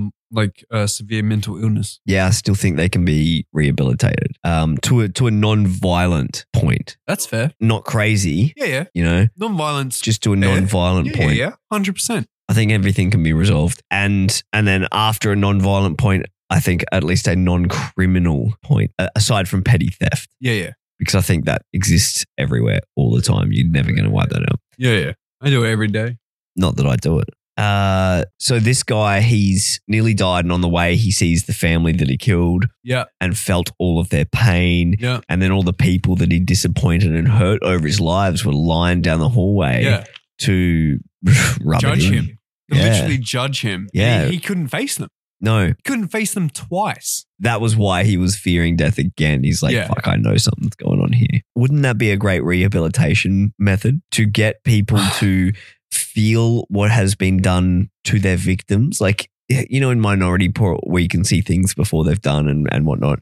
Speaker 1: severe mental illness?
Speaker 2: Yeah, I still think they can be rehabilitated to a non-violent point.
Speaker 1: That's fair.
Speaker 2: Not crazy.
Speaker 1: Yeah.
Speaker 2: You know,
Speaker 1: Non-violence.
Speaker 2: just to a non-violent point.
Speaker 1: Yeah, 100%.
Speaker 2: I think everything can be resolved. And then after a non-violent point, I think at least a non-criminal point, aside from petty theft.
Speaker 1: Yeah.
Speaker 2: Because I think that exists everywhere all the time. You're never going to wipe that out.
Speaker 1: Yeah. I do it every day.
Speaker 2: Not that I do it. So this guy, he's nearly died, and on the way he sees the family that he killed and felt all of their pain.
Speaker 1: Yeah.
Speaker 2: And then all the people that he disappointed and hurt over his lives were lying down the hallway to rub
Speaker 1: judge
Speaker 2: it in.
Speaker 1: him. Literally judge him.
Speaker 2: Yeah.
Speaker 1: He couldn't face them.
Speaker 2: No.
Speaker 1: He couldn't face them twice.
Speaker 2: That was why he was fearing death again. He's like, fuck, I know something's going on here. Wouldn't that be a great rehabilitation method to get people to feel what has been done to their victims? Like, you know, in Minority Report, we can see things before they've done and whatnot.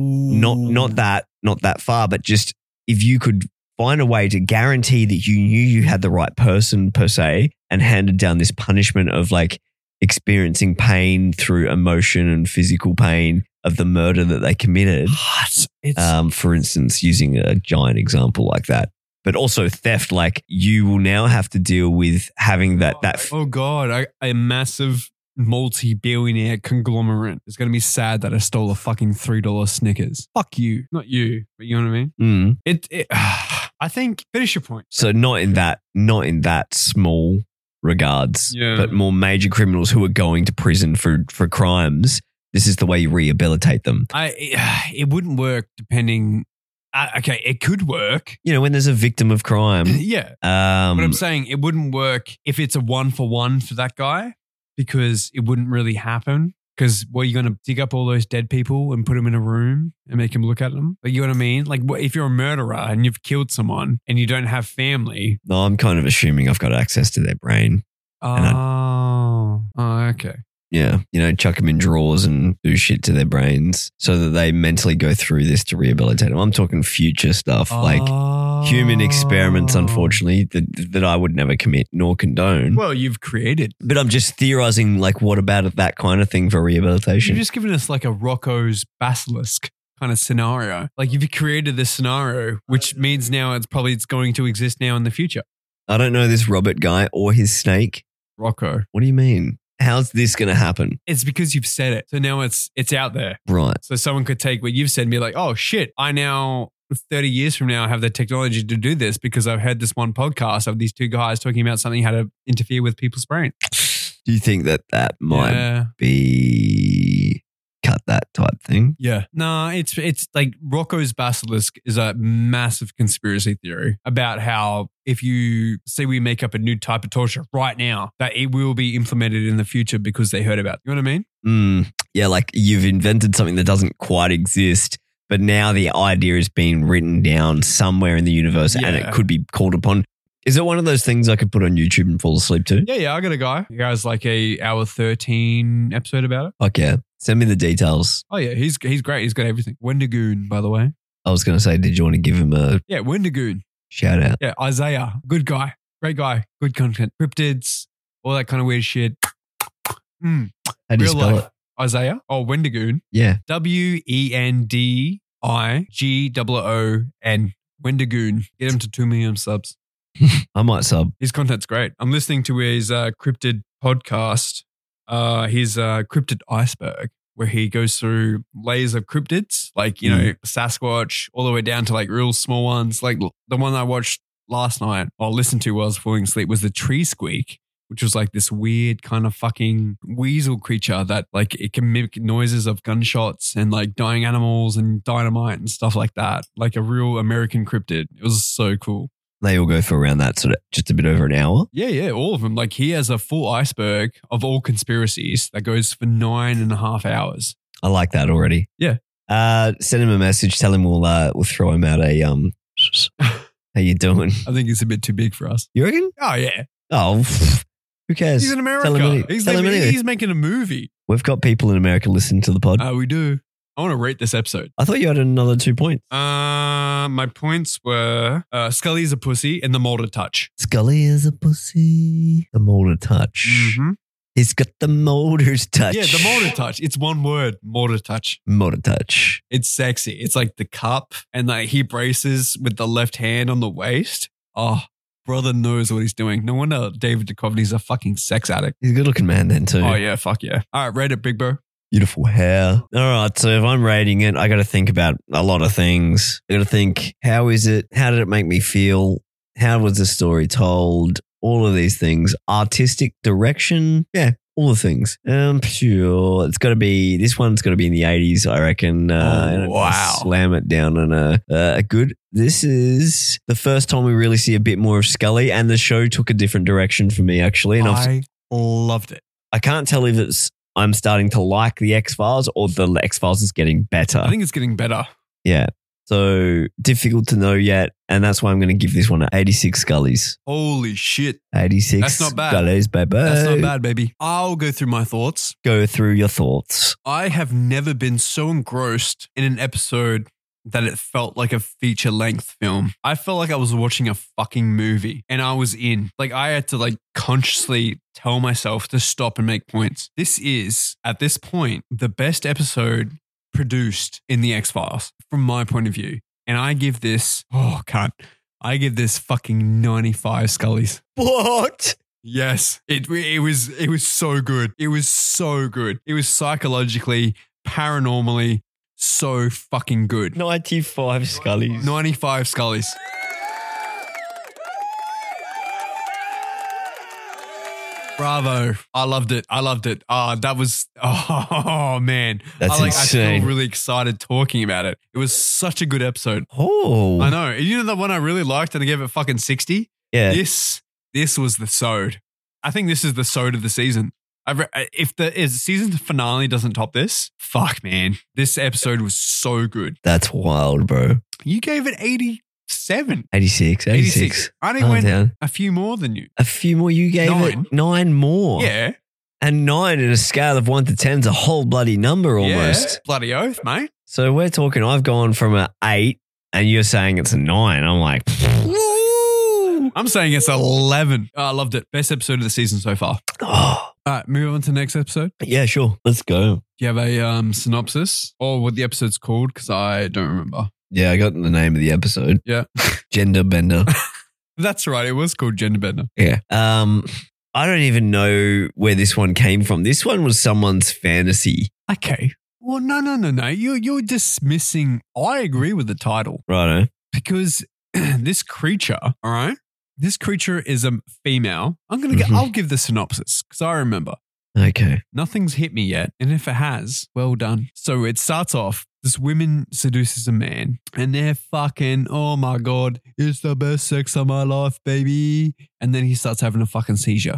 Speaker 2: Not that far, but just if you could find a way to guarantee that you knew you had the right person per se and handed down this punishment of like experiencing pain through emotion and physical pain of the murder that they committed. For instance, using a giant example like that. But also theft, like you will now have to deal with having that.
Speaker 1: Oh God, a massive multi-billionaire conglomerate is going to be sad that I stole a fucking $3 Snickers. Fuck you. Not you, but you know what I mean? I think, finish your point.
Speaker 2: So not in that small regards, but more major criminals who are going to prison for crimes. This is the way you rehabilitate them.
Speaker 1: It wouldn't work depending. Okay, it could work.
Speaker 2: You know, when there's a victim of crime.
Speaker 1: Yeah. But I'm saying it wouldn't work if it's a 1-for-1 for that guy because it wouldn't really happen. Because what, are you going to dig up all those dead people and put them in a room and make them look at them? Like, you know what I mean? Like, if you're a murderer and you've killed someone and you don't have family.
Speaker 2: No, I'm kind of assuming I've got access to their brain.
Speaker 1: Oh, okay.
Speaker 2: Yeah. You know, chuck them in drawers and do shit to their brains so that they mentally go through this to rehabilitate them. I'm talking future stuff like human experiments, unfortunately, that I would never commit nor condone.
Speaker 1: Well, you've created.
Speaker 2: But I'm just theorizing, like, what about that kind of thing for rehabilitation?
Speaker 1: You've just given us like a Rocco's basilisk kind of scenario. Like, you've created this scenario, which means now it's going to exist now in the future.
Speaker 2: I don't know this Robert guy or his snake.
Speaker 1: Rocco.
Speaker 2: What do you mean? How's this going to happen?
Speaker 1: It's because you've said it. So now it's out there.
Speaker 2: Right.
Speaker 1: So someone could take what you've said and be like, oh shit, I now 30 years from now have the technology to do this because I've heard this one podcast of these 2 guys talking about something how to interfere with people's brains.
Speaker 2: Do you think that might be cut that type thing?
Speaker 1: Yeah. No, it's like Rocco's basilisk is a massive conspiracy theory about how if you say we make up a new type of torture right now, that it will be implemented in the future because they heard about it. You know what I mean?
Speaker 2: Yeah, like you've invented something that doesn't quite exist, but now the idea is being written down somewhere in the universe and it could be called upon. Is it one of those things I could put on YouTube and fall asleep to?
Speaker 1: Yeah, I got a guy. The guy's like a hour 13 episode about it.
Speaker 2: Fuck yeah. Send me the details.
Speaker 1: Oh yeah, he's great. He's got everything. Wendigoon, by the way.
Speaker 2: I was going to say, did you want to give him a...
Speaker 1: Yeah, Wendigoon.
Speaker 2: Shout out.
Speaker 1: Yeah, Isaiah. Good guy. Great guy. Good content. Cryptids. All that kind of weird shit.
Speaker 2: How do you spell it?
Speaker 1: Isaiah. Oh, Wendigoon.
Speaker 2: Yeah.
Speaker 1: Wendigoon. Wendigoon. Get him to 2 million subs.
Speaker 2: I might sub.
Speaker 1: His content's great. I'm listening to his cryptid podcast, his Cryptid Iceberg, where he goes through layers of cryptids, like, you know, Sasquatch, all the way down to like real small ones. Like the one I watched last night or listened to while I was falling asleep was the tree squeak. which was like this weird kind of fucking weasel creature that like it can mimic noises of gunshots and like dying animals and dynamite and stuff like that. Like a real American cryptid. It was so cool.
Speaker 2: They all go for around that sort of just a bit over an hour.
Speaker 1: Yeah, all of them. Like he has a full iceberg of all conspiracies that goes for 9.5 hours.
Speaker 2: I like that already.
Speaker 1: Yeah.
Speaker 2: Send him a message. Tell him we'll throw him out a How you doing?
Speaker 1: I think it's a bit too big for us.
Speaker 2: You reckon?
Speaker 1: Oh yeah.
Speaker 2: Oh, who cares?
Speaker 1: He's in America.
Speaker 2: Tell him anyway.
Speaker 1: He's making a movie.
Speaker 2: We've got people in America listening to the pod.
Speaker 1: We do. I want to rate this episode.
Speaker 2: I thought you had another 2 points.
Speaker 1: My points were Scully's a pussy and the Mulder touch.
Speaker 2: Scully is a pussy. The Mulder touch.
Speaker 1: Mm-hmm.
Speaker 2: He's got the Mulder's touch.
Speaker 1: Yeah, the Mulder touch. It's one word, Mulder touch.
Speaker 2: Mulder touch.
Speaker 1: It's sexy. It's like the cup and like he braces with the left hand on the waist. Oh, brother knows what he's doing. No wonder David Duchovny's a fucking sex addict.
Speaker 2: He's a good looking man then too.
Speaker 1: Oh yeah, fuck yeah. All right, rate it, big bro.
Speaker 2: Beautiful hair. All right, so if I'm rating it, I got to think about a lot of things. I got to think, how is it? How did it make me feel? How was the story told? All of these things. Artistic direction. Yeah, all the things. Sure. It's got to be, this one's got to be in the 80s, I reckon. And
Speaker 1: wow.
Speaker 2: Slam it down on a good. This is the first time we really see a bit more of Scully, and the show took a different direction for me, actually. And
Speaker 1: I loved it.
Speaker 2: I can't tell if it's I'm starting to like the X-Files or the X-Files is getting better.
Speaker 1: I think it's getting better.
Speaker 2: Yeah. So difficult to know yet. And that's why I'm going to give this one an 86 Scullys.
Speaker 1: Holy shit.
Speaker 2: 86
Speaker 1: That's not bad.
Speaker 2: Scullys, baby.
Speaker 1: That's not bad, baby. I'll go through my thoughts.
Speaker 2: Go through your thoughts.
Speaker 1: I have never been so engrossed in an episode that it felt like a feature-length film. I felt like I was watching a fucking movie and I was in. Like I had to like consciously tell myself to stop and make points. This is, at this point, the best episode produced in the X-Files from my point of view. And I give this, I give this fucking 95 Scullys.
Speaker 2: What?
Speaker 1: Yes. It was so good. It was so good. It was psychologically, paranormally, so fucking good.
Speaker 2: 95 Scullys.
Speaker 1: 95 Scullys. Bravo. I loved it. That was, oh man.
Speaker 2: That's insane.
Speaker 1: I feel really excited talking about it. It was such a good episode.
Speaker 2: Oh.
Speaker 1: I know. You know the one I really liked and I gave it fucking 60?
Speaker 2: Yeah.
Speaker 1: This was the sode. I think this is the sode of the season. If the season finale doesn't top this, fuck man. This episode was so good.
Speaker 2: That's wild, bro.
Speaker 1: You gave it 87.
Speaker 2: 86.
Speaker 1: I think went a few more than you.
Speaker 2: A few more. You gave
Speaker 1: 9.
Speaker 2: it 9 more.
Speaker 1: Yeah.
Speaker 2: And 9 in a scale of 1 to 10 is a whole bloody number almost.
Speaker 1: Yeah. Bloody oath, mate.
Speaker 2: So we're talking, I've gone from an 8 and you're saying it's a 9. I'm like, woo!
Speaker 1: I'm saying it's 11. Oh, I loved it. Best episode of the season so far.
Speaker 2: Oh.
Speaker 1: All right, move on to the next episode.
Speaker 2: Yeah, sure. Let's go.
Speaker 1: Do you have a synopsis or what the episode's called? Because I don't remember.
Speaker 2: Yeah, I got the name of the episode.
Speaker 1: Yeah.
Speaker 2: Gender Bender.
Speaker 1: That's right. It was called Gender Bender.
Speaker 2: Yeah. I don't even know where this one came from. This one was someone's fantasy.
Speaker 1: Okay. Well, no. You're dismissing. I agree with the title.
Speaker 2: Righto.
Speaker 1: Because this creature, all right? This creature is a female. I'll give the synopsis because I remember.
Speaker 2: Okay.
Speaker 1: Nothing's hit me yet. And if it has, well done. So it starts off, this woman seduces a man and they're fucking, oh my God, it's the best sex of my life, baby. And then he starts having a fucking seizure.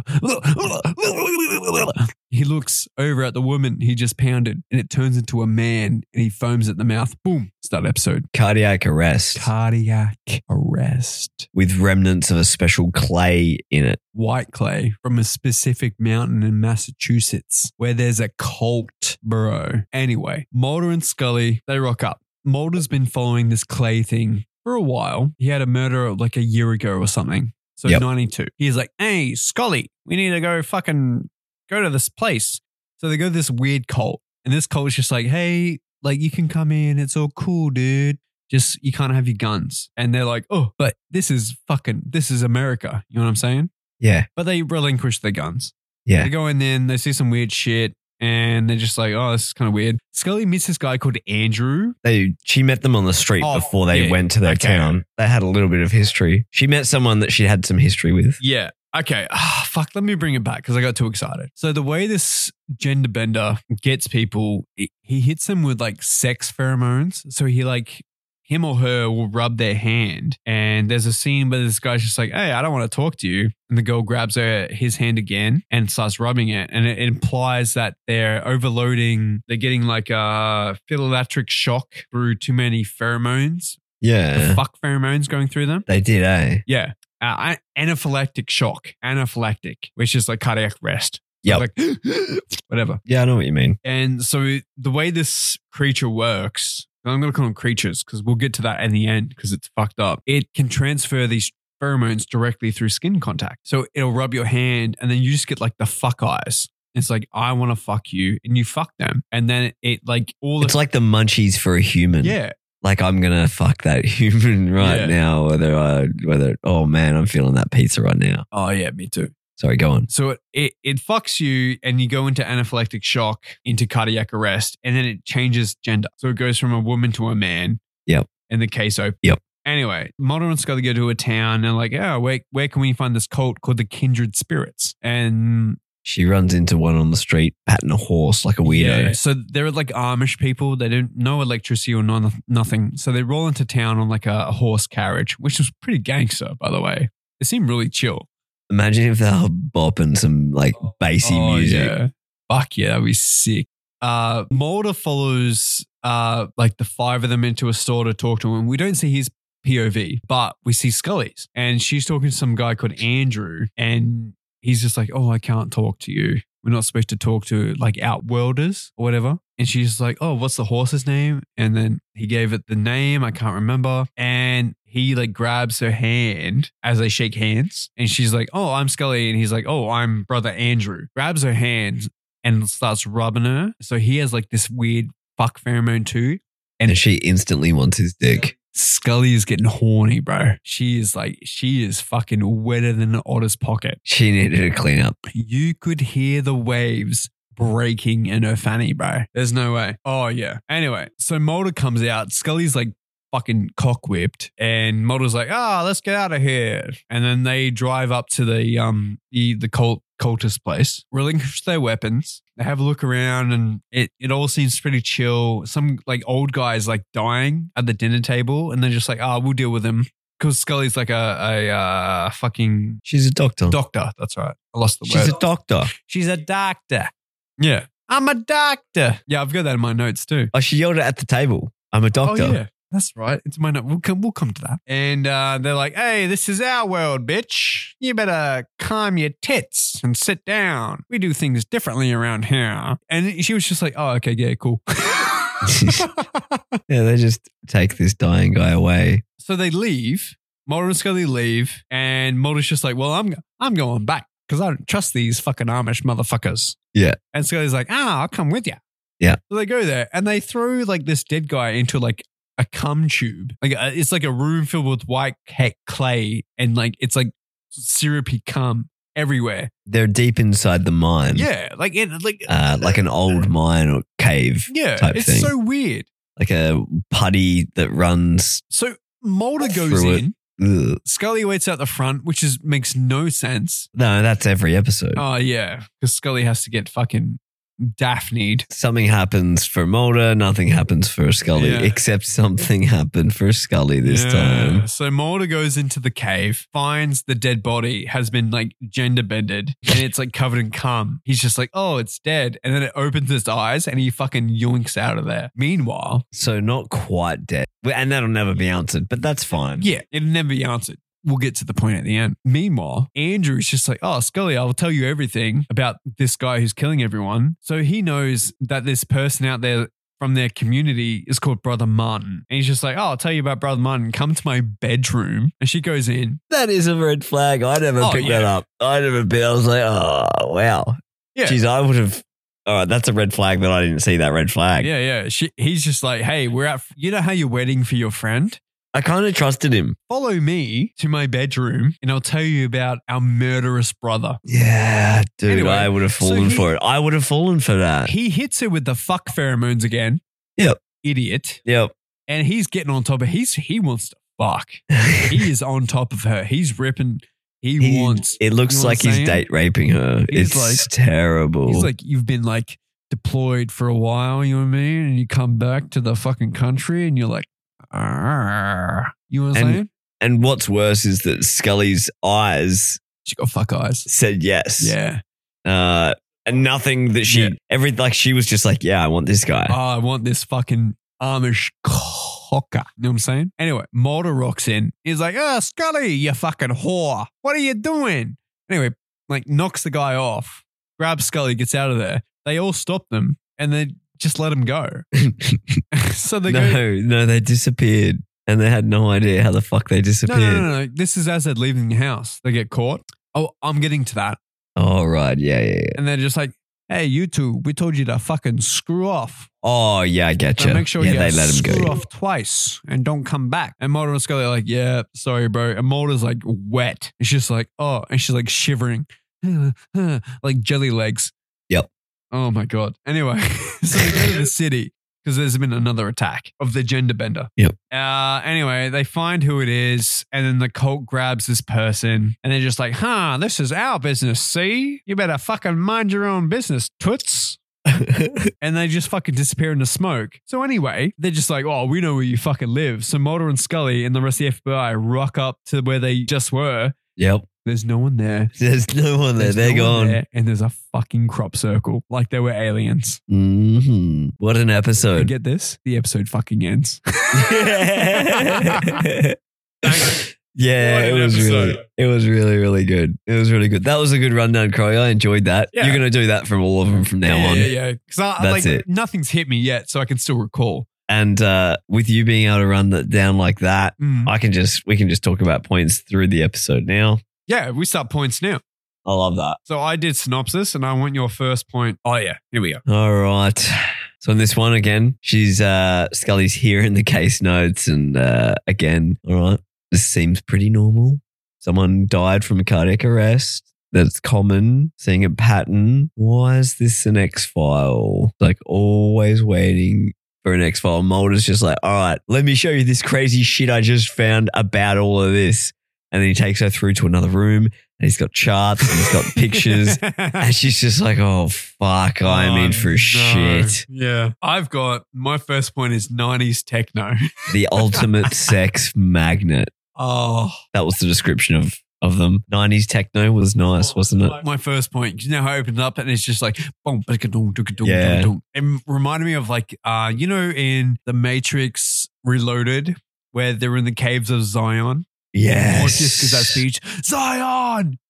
Speaker 1: He looks over at the woman he just pounded and it turns into a man and he foams at the mouth. Boom. Start episode.
Speaker 2: Cardiac arrest.
Speaker 1: Cardiac arrest.
Speaker 2: With remnants of a special clay in it.
Speaker 1: White clay from a specific mountain in Massachusetts where there's a cult, bro. Anyway, Mulder and Scully, they rock up. Mulder's been following this clay thing for a while. He had a murder like a year ago or something. So 92. He's like, hey, Scully, we need to go to this place. So they go to this weird cult. And this cult is just like, hey, like you can come in. It's all cool, dude. Just you can't have your guns. And they're like, oh, but this is America. You know what I'm saying?
Speaker 2: Yeah.
Speaker 1: But they relinquish their guns.
Speaker 2: Yeah.
Speaker 1: They go in there and they see some weird shit. And they're just like, oh, this is kind of weird. Scully meets this guy called Andrew.
Speaker 2: She met them on the street before they went to their town. They had a little bit of history. She met someone that she had some history with.
Speaker 1: Yeah. Okay, fuck, let me bring it back because I got too excited. So the way this gender bender gets people, he hits them with like sex pheromones. So he like, him or her will rub their hand, and there's a scene where this guy's just like, hey, I don't want to talk to you. And the girl grabs his hand again and starts rubbing it. And it implies that they're overloading, they're getting like a electric shock through too many pheromones.
Speaker 2: Yeah.
Speaker 1: The fuck pheromones going through them.
Speaker 2: They did, eh?
Speaker 1: Yeah. Anaphylactic shock. Anaphylactic, which is like cardiac arrest.
Speaker 2: Yep.
Speaker 1: Like, whatever.
Speaker 2: Yeah, I know what you mean.
Speaker 1: And so the way this creature works, I'm going to call them creatures because we'll get to that in the end because it's fucked up. It can transfer these pheromones directly through skin contact. So it'll rub your hand and then you just get like the fuck eyes. It's like, I want to fuck you, and you fuck them. And then it like all
Speaker 2: It's like the munchies for a human.
Speaker 1: Yeah.
Speaker 2: Like I'm going to fuck that human right now, whether, oh man, I'm feeling that pizza right now.
Speaker 1: Oh yeah, me too.
Speaker 2: Sorry, go on.
Speaker 1: So it fucks you and you go into anaphylactic shock, into cardiac arrest, and then it changes gender. So it goes from a woman to a man.
Speaker 2: Yep.
Speaker 1: And the case opens.
Speaker 2: Yep.
Speaker 1: Anyway, Mulder and Scully go to a town and like, oh, where can we find this cult called the Kindred Spirits? And
Speaker 2: she runs into one on the street, patting a horse like a weirdo.
Speaker 1: yeah, so they're like Amish people. They don't know electricity or nothing. So they roll into town on like a horse carriage, which was pretty gangster, by the way. It seemed really chill.
Speaker 2: Imagine if they were bopping some like bassy music.
Speaker 1: Yeah. Fuck yeah, that'd be sick. Mulder follows like the five of them into a store to talk to him. We don't see his POV, but we see Scully's. And she's talking to some guy called Andrew. And he's just like, oh, I can't talk to you. We're not supposed to talk to like outworlders or whatever. And she's just like, oh, what's the horse's name? And then he gave it the name. I can't remember. And he like grabs her hand as they shake hands. And she's like, oh, I'm Scully. And he's like, oh, I'm brother Andrew. Grabs her hand and starts rubbing her. So he has like this weird fuck pheromone too.
Speaker 2: And she instantly wants his dick.
Speaker 1: Scully is getting horny, bro. She is fucking wetter than an otter's pocket.
Speaker 2: She needed to clean up.
Speaker 1: You could hear the waves breaking in her fanny, bro. There's no way. Oh, yeah. Anyway, so Mulder comes out. Scully's like fucking cock whipped, and Mulder's like, let's get out of here. And then they drive up to the cultist place, relinquish their weapons. They have a look around, and it all seems pretty chill. Some like old guys like dying at the dinner table, and they're just like, we'll deal with them. Because Scully's like a fucking...
Speaker 2: She's a doctor.
Speaker 1: Doctor, that's right. I lost the word.
Speaker 2: She's a doctor.
Speaker 1: She's a doctor. Yeah. I'm a doctor. Yeah, I've got that in my notes too.
Speaker 2: Oh, she yelled it at the table. I'm a doctor.
Speaker 1: Oh, yeah. That's right. It's my note. We'll come to that. And they're like, hey, this is our world, bitch. You better calm your tits and sit down. We do things differently around here. And she was just like, oh, okay, yeah, cool.
Speaker 2: Yeah, they just take this dying guy away.
Speaker 1: So they leave. Mulder and Scully leave. And Mulder's just like, well, I'm going back because I don't trust these fucking Amish motherfuckers.
Speaker 2: Yeah.
Speaker 1: And Scully's like, I'll come with you.
Speaker 2: Yeah.
Speaker 1: So they go there and they throw like this dead guy into like a cum tube. Like it's like a room filled with white clay and like it's like syrupy cum everywhere.
Speaker 2: They're deep inside the mine.
Speaker 1: Yeah, like
Speaker 2: an old mine or cave.
Speaker 1: Yeah,
Speaker 2: type
Speaker 1: it's
Speaker 2: thing.
Speaker 1: so weird.
Speaker 2: Like a putty that runs.
Speaker 1: So Mulder goes in.
Speaker 2: Ugh.
Speaker 1: Scully waits out the front, which makes no sense.
Speaker 2: No, that's every episode.
Speaker 1: Oh yeah, because Scully has to get fucking Daphne'd.
Speaker 2: Something happens for Mulder, nothing happens for Scully,
Speaker 1: Yeah.
Speaker 2: except something happened for Scully this time.
Speaker 1: So Mulder goes into the cave, finds the dead body has been like gender bended and it's like covered in cum. He's just like, oh, it's dead. And then it opens its eyes and he fucking yoinks out of there. Meanwhile,
Speaker 2: So not quite dead. And that'll never be answered, but that's fine.
Speaker 1: yeah, it'll never be answered. We'll get to the point at the end. Meanwhile, Andrew's just like, oh, Scully, I'll tell you everything about this guy who's killing everyone. So he knows that this person out there from their community is called Brother Martin. And he's just like, oh, I'll tell you about Brother Martin. Come to my bedroom. And she goes in.
Speaker 2: That is a red flag. I never picked that up. I was like, oh, wow.
Speaker 1: Yeah.
Speaker 2: Jeez, I would have. All right, that's a red flag, but I didn't see that red flag.
Speaker 1: Yeah. He's just like, hey, we're at, you know how you're waiting for your friend?
Speaker 2: I kind of trusted him.
Speaker 1: Follow me to my bedroom and I'll tell you about our murderous brother.
Speaker 2: Yeah, dude,
Speaker 1: Anyway,
Speaker 2: I would have fallen for it. I would have fallen for that.
Speaker 1: He hits her with the fuck pheromones again.
Speaker 2: Yep.
Speaker 1: Idiot.
Speaker 2: Yep.
Speaker 1: And he's getting on top of he wants to fuck. He is on top of her. He's ripping He wants.
Speaker 2: It looks
Speaker 1: you know what
Speaker 2: like
Speaker 1: I'm
Speaker 2: he's
Speaker 1: saying?
Speaker 2: date raping her.
Speaker 1: He's
Speaker 2: It's
Speaker 1: like-
Speaker 2: terrible.
Speaker 1: He's like, you've been like deployed for a while, you know what I mean? And you come back to the fucking country and you're like, "Arr." You know what I'm
Speaker 2: And-
Speaker 1: saying?
Speaker 2: and what's worse is that Scully's eyes
Speaker 1: She got fuck eyes.
Speaker 2: said yes.
Speaker 1: Yeah.
Speaker 2: And nothing that she she was just like, yeah, I want this guy.
Speaker 1: Oh, I want this fucking Amish cocker. You know what I'm saying? Anyway, Mulder rocks in. He's like, oh, Scully, you fucking whore. What are you doing? Anyway, like knocks the guy off, grabs Scully, gets out of there. They all stop them and they just let him go. So they go.
Speaker 2: No, they disappeared. And they had no idea how the fuck they disappeared.
Speaker 1: No. This is as they're leaving the house. They get caught. Oh, I'm getting to that.
Speaker 2: Oh, right. Yeah.
Speaker 1: And they're just like, hey, you two, we told you to fucking screw off.
Speaker 2: Oh, yeah, I get
Speaker 1: So
Speaker 2: you.
Speaker 1: make sure
Speaker 2: yeah,
Speaker 1: you
Speaker 2: they let him
Speaker 1: screw
Speaker 2: go.
Speaker 1: off twice and don't come back. And Mulder and Scully are like, yeah, sorry, bro. And Mulder's like wet. It's just like, oh, and she's like shivering, like jelly legs.
Speaker 2: Yep.
Speaker 1: Oh my God. Anyway, so they go to the city because there's been another attack of the gender bender.
Speaker 2: Yep.
Speaker 1: Anyway, they find who it is, and then the cult grabs this person, and they're just like, this is our business, see? You better fucking mind your own business, toots. And they just fucking disappear into smoke. So anyway, they're just like, oh, we know where you fucking live. So Mulder and Scully and the rest of the FBI rock up to where they just were.
Speaker 2: Yep.
Speaker 1: There's no one there.
Speaker 2: There's no one there.
Speaker 1: There's
Speaker 2: They're
Speaker 1: no one
Speaker 2: gone.
Speaker 1: there, and there's a fucking crop circle like they were aliens.
Speaker 2: Mm-hmm. What an
Speaker 1: And
Speaker 2: episode.
Speaker 1: get this? The episode fucking ends.
Speaker 2: Yeah,
Speaker 1: What
Speaker 2: it
Speaker 1: an
Speaker 2: was
Speaker 1: episode.
Speaker 2: really good. It was really good. That was a good rundown, Croy. I enjoyed that.
Speaker 1: Yeah.
Speaker 2: You're going to do that from all of them from now on.
Speaker 1: Yeah. Because
Speaker 2: That's it.
Speaker 1: nothing's hit me yet, so I can still recall.
Speaker 2: And with you being able to run that down like that, we can just talk about points through the episode now.
Speaker 1: Yeah, we start points now.
Speaker 2: I love that.
Speaker 1: So I did synopsis, and I want your first point. Oh yeah, here we go.
Speaker 2: All right. So in this one again, she's Scully's here in the case notes, and again, all right, this seems pretty normal. Someone died from a cardiac arrest. That's common, seeing a pattern. Why is this an X-File? Like always waiting for an X-File. Mulder's just like, all right, let me show you this crazy shit I just found about all of this. And then he takes her through to another room and he's got charts and he's got pictures. And she's just like, oh, fuck, I'm in for shit.
Speaker 1: Yeah. I've got, my first point is 90s techno.
Speaker 2: The ultimate sex magnet.
Speaker 1: Oh.
Speaker 2: That was the description of them. 90s techno was nice, wasn't it?
Speaker 1: My first point, you know how I opened up and it's just like, boom,
Speaker 2: Yeah.
Speaker 1: It reminded me of like, you know, in The Matrix Reloaded, where they're in the caves of Zion.
Speaker 2: Yes.
Speaker 1: Morpheus gives that speech, Zion,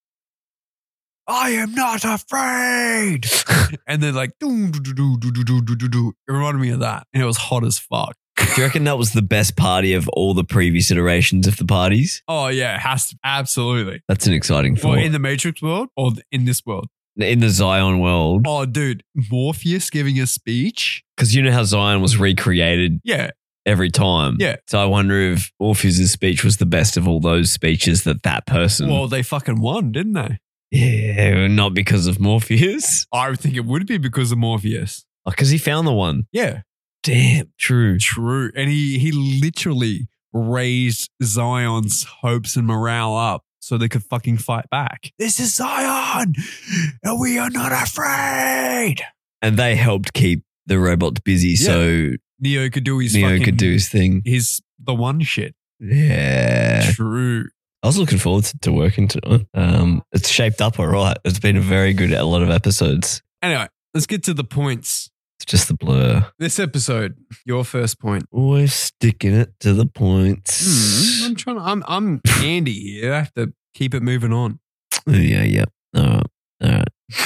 Speaker 1: I am not afraid. And then like, do. It reminded me of that. And it was hot as fuck.
Speaker 2: Do you reckon that was the best party of all the previous iterations of the parties?
Speaker 1: Oh yeah, it has to, absolutely.
Speaker 2: That's an exciting
Speaker 1: Well,
Speaker 2: thought.
Speaker 1: in the Matrix world or in this world?
Speaker 2: In the Zion world.
Speaker 1: Oh, dude, Morpheus giving a speech.
Speaker 2: Because you know how Zion was recreated
Speaker 1: Yeah.
Speaker 2: every time.
Speaker 1: Yeah.
Speaker 2: So I wonder if Morpheus' speech was the best of all those speeches that person.
Speaker 1: Well, they fucking won, didn't they?
Speaker 2: Yeah, not because of Morpheus.
Speaker 1: I would think it would be because of Morpheus.
Speaker 2: Because he found the one.
Speaker 1: Yeah.
Speaker 2: Damn, true.
Speaker 1: True. And he literally raised Zion's hopes and morale up so they could fucking fight back. This is Zion and we are not afraid.
Speaker 2: And they helped keep the robots busy so
Speaker 1: Neo could do his
Speaker 2: Neo
Speaker 1: fucking,
Speaker 2: could do his thing.
Speaker 1: his the one shit.
Speaker 2: Yeah.
Speaker 1: True.
Speaker 2: I was looking forward to working tonight. It's shaped up all right. It's been a lot of episodes.
Speaker 1: Anyway, let's get to the points.
Speaker 2: It's just the blur.
Speaker 1: This episode, your first point.
Speaker 2: Always sticking it to the points.
Speaker 1: I'm Andy here. I have to keep it moving on.
Speaker 2: Oh, yeah. All right.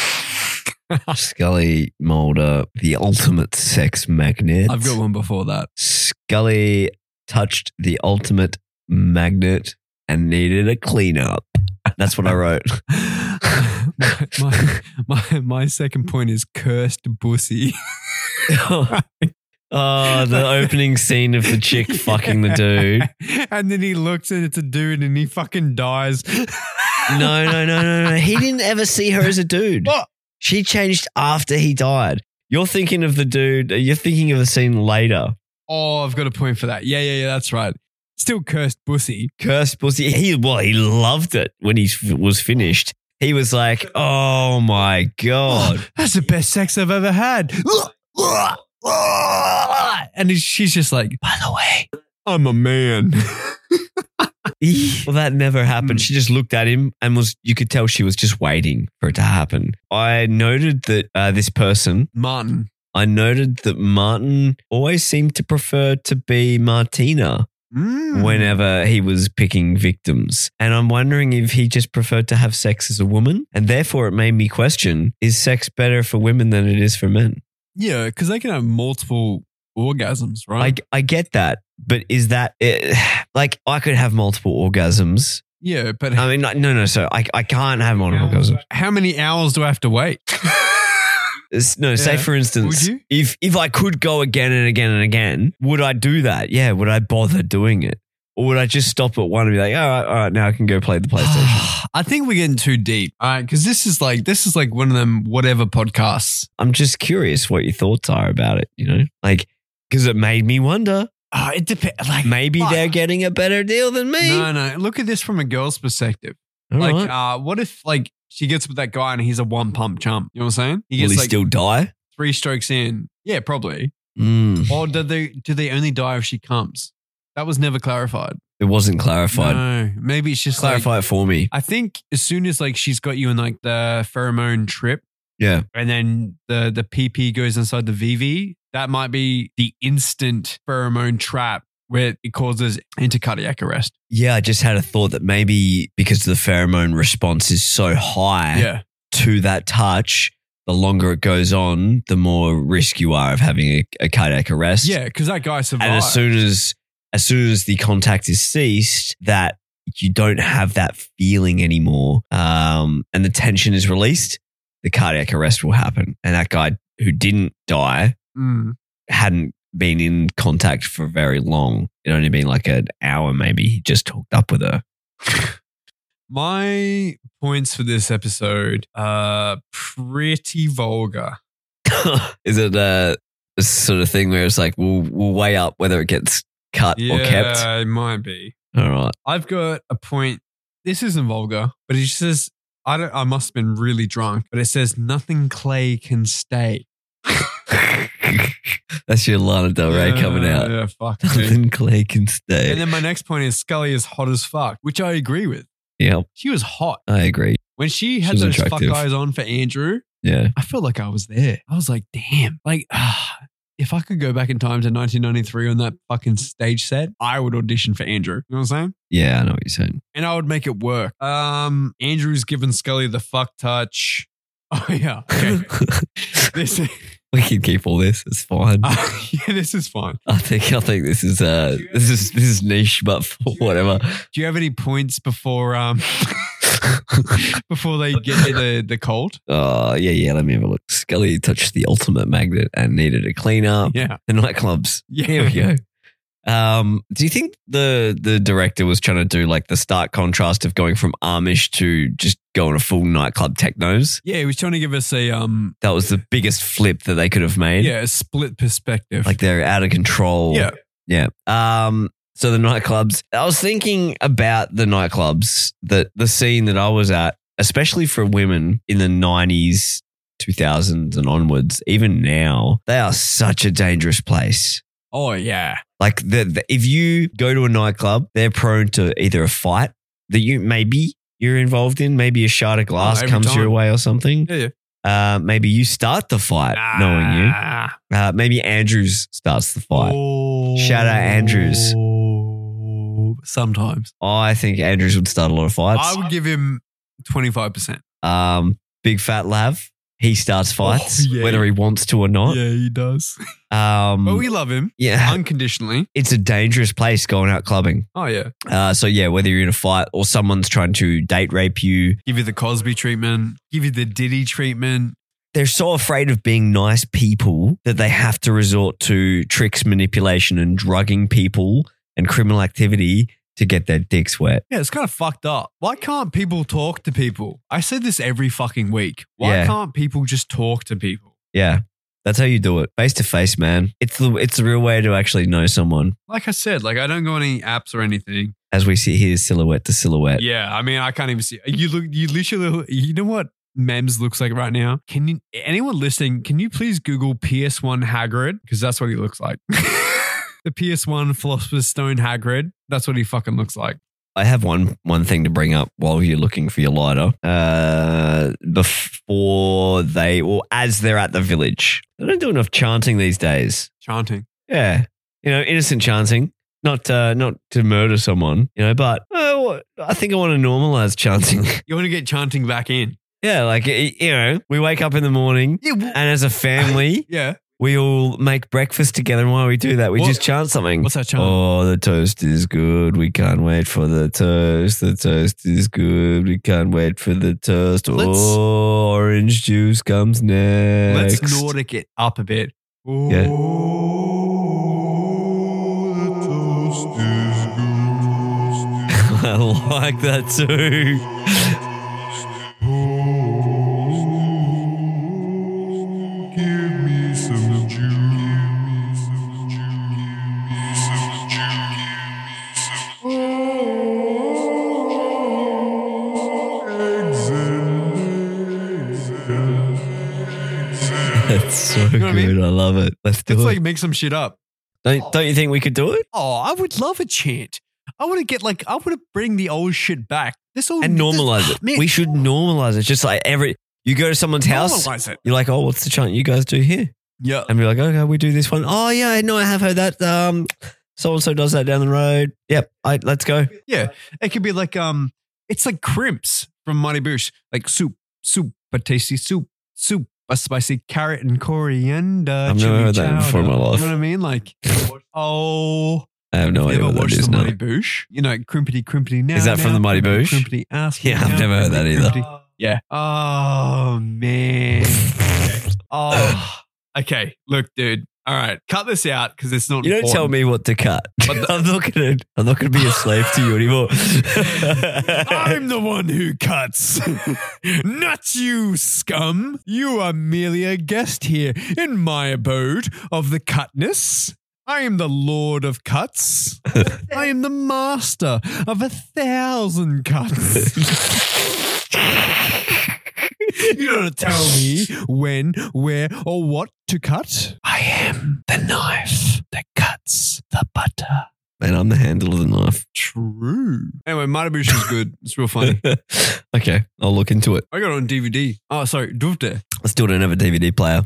Speaker 2: Scully Mulder, the ultimate sex magnet.
Speaker 1: I've got one before that.
Speaker 2: Scully touched the ultimate magnet and needed a cleanup. That's what I wrote.
Speaker 1: my second point is cursed bussy.
Speaker 2: Oh, the opening scene of the chick fucking the dude.
Speaker 1: And then he looks and it's a dude and he fucking dies.
Speaker 2: No. He didn't ever see her as a dude.
Speaker 1: What?
Speaker 2: She changed after he died. You're thinking of the dude. You're thinking of the scene later.
Speaker 1: Oh, I've got a point for that. Yeah, that's right. Still cursed pussy.
Speaker 2: Cursed pussy. He loved it when he was finished. He was like, "Oh my god,
Speaker 1: That's the best sex I've ever had." And she's just like, by the way, I'm a man.
Speaker 2: Well, that never happened. She just looked at him and you could tell she was just waiting for it to happen. I noted that this person,
Speaker 1: Martin.
Speaker 2: I noted that Martin always seemed to prefer to be Martina whenever he was picking victims. And I'm wondering if he just preferred to have sex as a woman. And therefore it made me question, is sex better for women than it is for men?
Speaker 1: Yeah, because they can have multiple orgasms, right?
Speaker 2: I get that. But is that it? Like, I could have multiple orgasms.
Speaker 1: Yeah, but
Speaker 2: I mean, no. So I can't have multiple orgasms.
Speaker 1: how many hours do I have to wait?
Speaker 2: No, say for instance,
Speaker 1: Would you?
Speaker 2: if I could go again and again and again, would I do that? Yeah, would I bother doing it? Or would I just stop at one and be like, all right, now I can go play the PlayStation?
Speaker 1: I think we're getting too deep. All right, because this is like one of them whatever podcasts.
Speaker 2: I'm just curious what your thoughts are about it, you know? Like, because it made me wonder.
Speaker 1: It depends. Like
Speaker 2: Maybe
Speaker 1: fuck.
Speaker 2: they're getting a better deal than me.
Speaker 1: No. Look at this from a girl's perspective.
Speaker 2: All
Speaker 1: like,
Speaker 2: right.
Speaker 1: what if like she gets with that guy and he's a one pump chump? You know what I'm saying? He
Speaker 2: Will
Speaker 1: gets
Speaker 2: he
Speaker 1: like
Speaker 2: still die?
Speaker 1: 3 strokes in. Yeah, probably.
Speaker 2: Mm.
Speaker 1: Or do they only die if she comes? That was never clarified.
Speaker 2: It wasn't clarified.
Speaker 1: No, maybe it's just
Speaker 2: Clarify it for me.
Speaker 1: I think as soon as like she's got you in like the pheromone trip,
Speaker 2: Yeah.
Speaker 1: and then the PP goes inside the VV, that might be the instant pheromone trap where it causes intercardiac arrest.
Speaker 2: Yeah, I just had a thought that maybe because the pheromone response is so high to that touch, the longer it goes on, the more risk you are of having a cardiac arrest.
Speaker 1: Yeah, because that guy survived.
Speaker 2: And as soon as the contact is ceased, that you don't have that feeling anymore, and the tension is released, the cardiac arrest will happen. And that guy who didn't die hadn't been in contact for very long. It only been like an hour, maybe. He just hooked up with her.
Speaker 1: My points for this episode are pretty vulgar.
Speaker 2: Is it a sort of thing where it's like we'll weigh up whether it gets cut or kept?
Speaker 1: Yeah, it might be.
Speaker 2: All right.
Speaker 1: I've got a point. This isn't vulgar, but it just says, I must have been really drunk, but it says nothing clay can stay.
Speaker 2: That's your Lana Del Rey coming out.
Speaker 1: Yeah, fuck.
Speaker 2: Nothing clay can stay.
Speaker 1: And then my next point is Scully is hot as fuck, which I agree with.
Speaker 2: Yeah,
Speaker 1: She was hot.
Speaker 2: I agree.
Speaker 1: When she had
Speaker 2: She's
Speaker 1: those
Speaker 2: attractive.
Speaker 1: fuck eyes on for Andrew,
Speaker 2: Yeah.
Speaker 1: I felt like I was there. I was like, damn. Like, if I could go back in time to 1993 on that fucking stage set, I would audition for Andrew. You know what I'm saying?
Speaker 2: Yeah, I know what you're saying.
Speaker 1: And I would make it work. Andrew's giving Scully the fuck touch. Oh, yeah. Okay. This,
Speaker 2: We can keep all this. It's fine.
Speaker 1: yeah, this is fine.
Speaker 2: I think this is niche, but for whatever.
Speaker 1: Do you have any points before before they get to the cold?
Speaker 2: Yeah. Let me have a look. Scully touched the ultimate magnet and needed a cleanup.
Speaker 1: Yeah.
Speaker 2: The nightclubs.
Speaker 1: Yeah.
Speaker 2: Here we go. Do you think the director was trying to do like the stark contrast of going from Amish to just going to full nightclub technos?
Speaker 1: Yeah, he was trying to give us a
Speaker 2: That was the biggest flip that they could have made.
Speaker 1: a split perspective.
Speaker 2: Like they're out of control.
Speaker 1: Yeah.
Speaker 2: Yeah. So the nightclubs, I was thinking about the nightclubs, that the scene that I was at, especially for women in the 90s, 2000s and onwards, even now, they are such a dangerous place.
Speaker 1: Oh, yeah.
Speaker 2: Like if you go to a nightclub, they're prone to either a fight that you're involved in, maybe a shard of glass
Speaker 1: every
Speaker 2: comes your
Speaker 1: time.
Speaker 2: way or something.
Speaker 1: Yeah.
Speaker 2: Maybe you start the fight knowing you. Maybe Andrews starts the fight.
Speaker 1: Oh,
Speaker 2: Shout out Andrews.
Speaker 1: Sometimes.
Speaker 2: I think Andrews would start a lot of fights.
Speaker 1: I would give him 25%.
Speaker 2: Big Fat Lav, he starts fights,
Speaker 1: yeah.
Speaker 2: whether he wants to or not.
Speaker 1: Yeah, he does.
Speaker 2: But
Speaker 1: But we love him.
Speaker 2: yeah,
Speaker 1: Unconditionally.
Speaker 2: it's a dangerous place going out clubbing.
Speaker 1: Oh, yeah.
Speaker 2: So yeah, whether you're in a fight or someone's trying to date rape you,
Speaker 1: Give you the Cosby treatment. Give you the Diddy treatment.
Speaker 2: they're so afraid of being nice people that they have to resort to tricks, manipulation, and drugging people and criminal activity to get their dicks wet.
Speaker 1: Yeah, it's kind of fucked up. Why can't people talk to people? I say this every fucking week. Why
Speaker 2: Yeah.
Speaker 1: can't people just talk to people?
Speaker 2: Yeah. That's how you do it. Face to face, man. It's the real way to actually know someone.
Speaker 1: Like I said, like I don't go on any apps or anything.
Speaker 2: As we sit here, silhouette to silhouette.
Speaker 1: Yeah, I mean, I can't even see. You literally, you know what Mems looks like right now? Anyone listening, can you please Google PS1 Hagrid? Because that's what he looks like. The PS1 Philosopher's Stone Hagrid. That's what he fucking looks like.
Speaker 2: I have one thing to bring up while you're looking for your lighter. As they're at the village. They don't do enough chanting these days.
Speaker 1: Chanting.
Speaker 2: Yeah. Innocent chanting. Not to murder someone, but I think I want to normalize chanting.
Speaker 1: You want to get chanting back in.
Speaker 2: Yeah, like, we wake up in the morning and as a family,
Speaker 1: yeah,
Speaker 2: we all make breakfast together. And while we do that, we just chant something.
Speaker 1: What's that chant?
Speaker 2: Oh, the toast is good. We can't wait for the toast. The toast is good. We can't wait for the toast. Orange juice comes next.
Speaker 1: Let's Nordic it up a bit.
Speaker 2: Yeah. I like that too.
Speaker 4: Give me some juice. Eggs and bacon.
Speaker 2: That's so
Speaker 1: know what I
Speaker 2: good.
Speaker 1: mean?
Speaker 2: I love it. Let's do
Speaker 1: It's
Speaker 2: it.
Speaker 1: like make some shit up.
Speaker 2: Don't you think we could do it?
Speaker 1: Oh, I would love a chant. I want to bring the old shit back.
Speaker 2: And normalize it.
Speaker 1: Man,
Speaker 2: We should normalize it. Just like you go to someone's house,
Speaker 1: normalize it.
Speaker 2: you're like, oh, what's the chant you guys do here?
Speaker 1: Yeah.
Speaker 2: And we're like, okay, we do this one. Oh, yeah, no, I have heard that. So-and-so does that down the road. Yep, let's go.
Speaker 1: Yeah. It could be like, it's like crimps from Mighty Boosh. Like soup, a tasty soup, a spicy carrot and coriander.
Speaker 2: I've never heard that before in my life.
Speaker 1: You know what I mean? Like,
Speaker 2: I have no idea
Speaker 1: never
Speaker 2: what that
Speaker 1: watched
Speaker 2: is
Speaker 1: the
Speaker 2: now.
Speaker 1: Mighty Boosh? Crimpity now.
Speaker 2: Is that from the Mighty Boosh?
Speaker 1: Crimpity ass.
Speaker 2: Yeah, I've never heard that either.
Speaker 1: Yeah. Oh, man. Oh, okay. Look, dude. All right. Cut this out because it's not
Speaker 2: You don't
Speaker 1: important.
Speaker 2: tell me what to cut. I'm not gonna be a slave to you anymore.
Speaker 1: I'm the one who cuts. Not you, scum. You are merely a guest here in my abode of the cutness. I am the Lord of Cuts. I am the master of 1,000 cuts. You don't tell me when, where, or what to cut. I am the knife that cuts the butter.
Speaker 2: Man, I'm the handle of the knife.
Speaker 1: True. Anyway, Mighty Boosh is good. It's real funny.
Speaker 2: Okay, I'll look into it.
Speaker 1: I got it on DVD. Oh, sorry. Duvde.
Speaker 2: I still don't have a DVD player.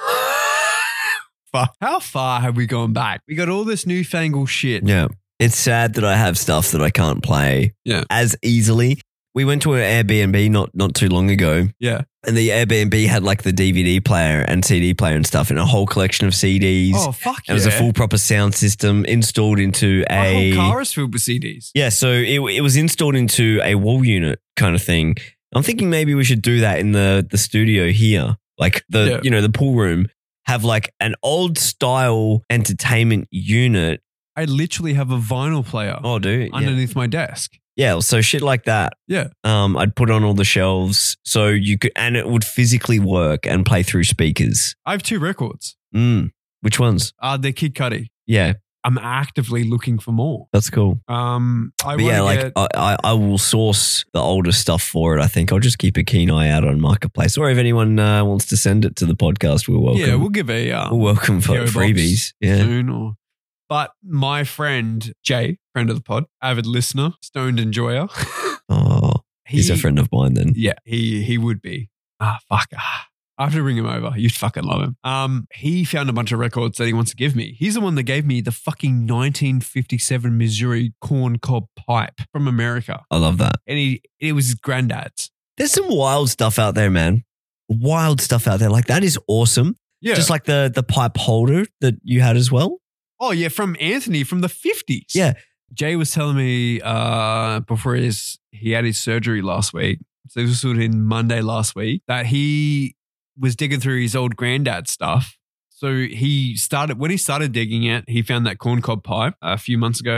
Speaker 1: How far have we gone back? We got all this newfangled shit.
Speaker 2: Yeah. It's sad that I have stuff that I can't play as easily. We went to an Airbnb not too long ago.
Speaker 1: Yeah.
Speaker 2: And the Airbnb had like the DVD player and CD player and stuff and a whole collection of CDs.
Speaker 1: Oh, fuck yeah.
Speaker 2: It was a full proper sound system installed into
Speaker 1: My whole car is filled with CDs.
Speaker 2: Yeah, so it was installed into a wall unit kind of thing. I'm thinking maybe we should do that in the studio here. Like the pool room. Have like an old style entertainment unit.
Speaker 1: I literally have a vinyl player underneath my desk.
Speaker 2: Yeah, so shit like that.
Speaker 1: Yeah.
Speaker 2: I'd put on all the shelves so you could, and it would physically work and play through speakers.
Speaker 1: I have 2 records.
Speaker 2: Which ones?
Speaker 1: They're Kid Cudi.
Speaker 2: Yeah.
Speaker 1: I'm actively looking for more.
Speaker 2: That's cool.
Speaker 1: I
Speaker 2: will source the older stuff for it. I think I'll just keep a keen eye out on Marketplace, or if anyone wants to send it to the podcast, we're welcome.
Speaker 1: Yeah, we'll give we'll
Speaker 2: welcome for freebies. Yeah.
Speaker 1: Soon but my friend Jay, friend of the pod, avid listener, stoned enjoyer.
Speaker 2: He's a friend of mine then.
Speaker 1: Yeah, he would be. Fuck. I have to bring him over. You'd fucking love him. He found a bunch of records that he wants to give me. He's the one that gave me the fucking 1957 Missouri corn cob pipe from America.
Speaker 2: I love that.
Speaker 1: And it was his granddad's.
Speaker 2: There's some wild stuff out there, man. Wild stuff out there. Like, that is awesome.
Speaker 1: Yeah.
Speaker 2: Just like the pipe holder that you had as well.
Speaker 1: Oh, yeah, from Anthony from the 50s.
Speaker 2: Yeah.
Speaker 1: Jay was telling me before he had his surgery last week, so this was sort of in Monday last week, that he was digging through his old granddad stuff. So when he started digging it, he found that corncob pipe a few months ago.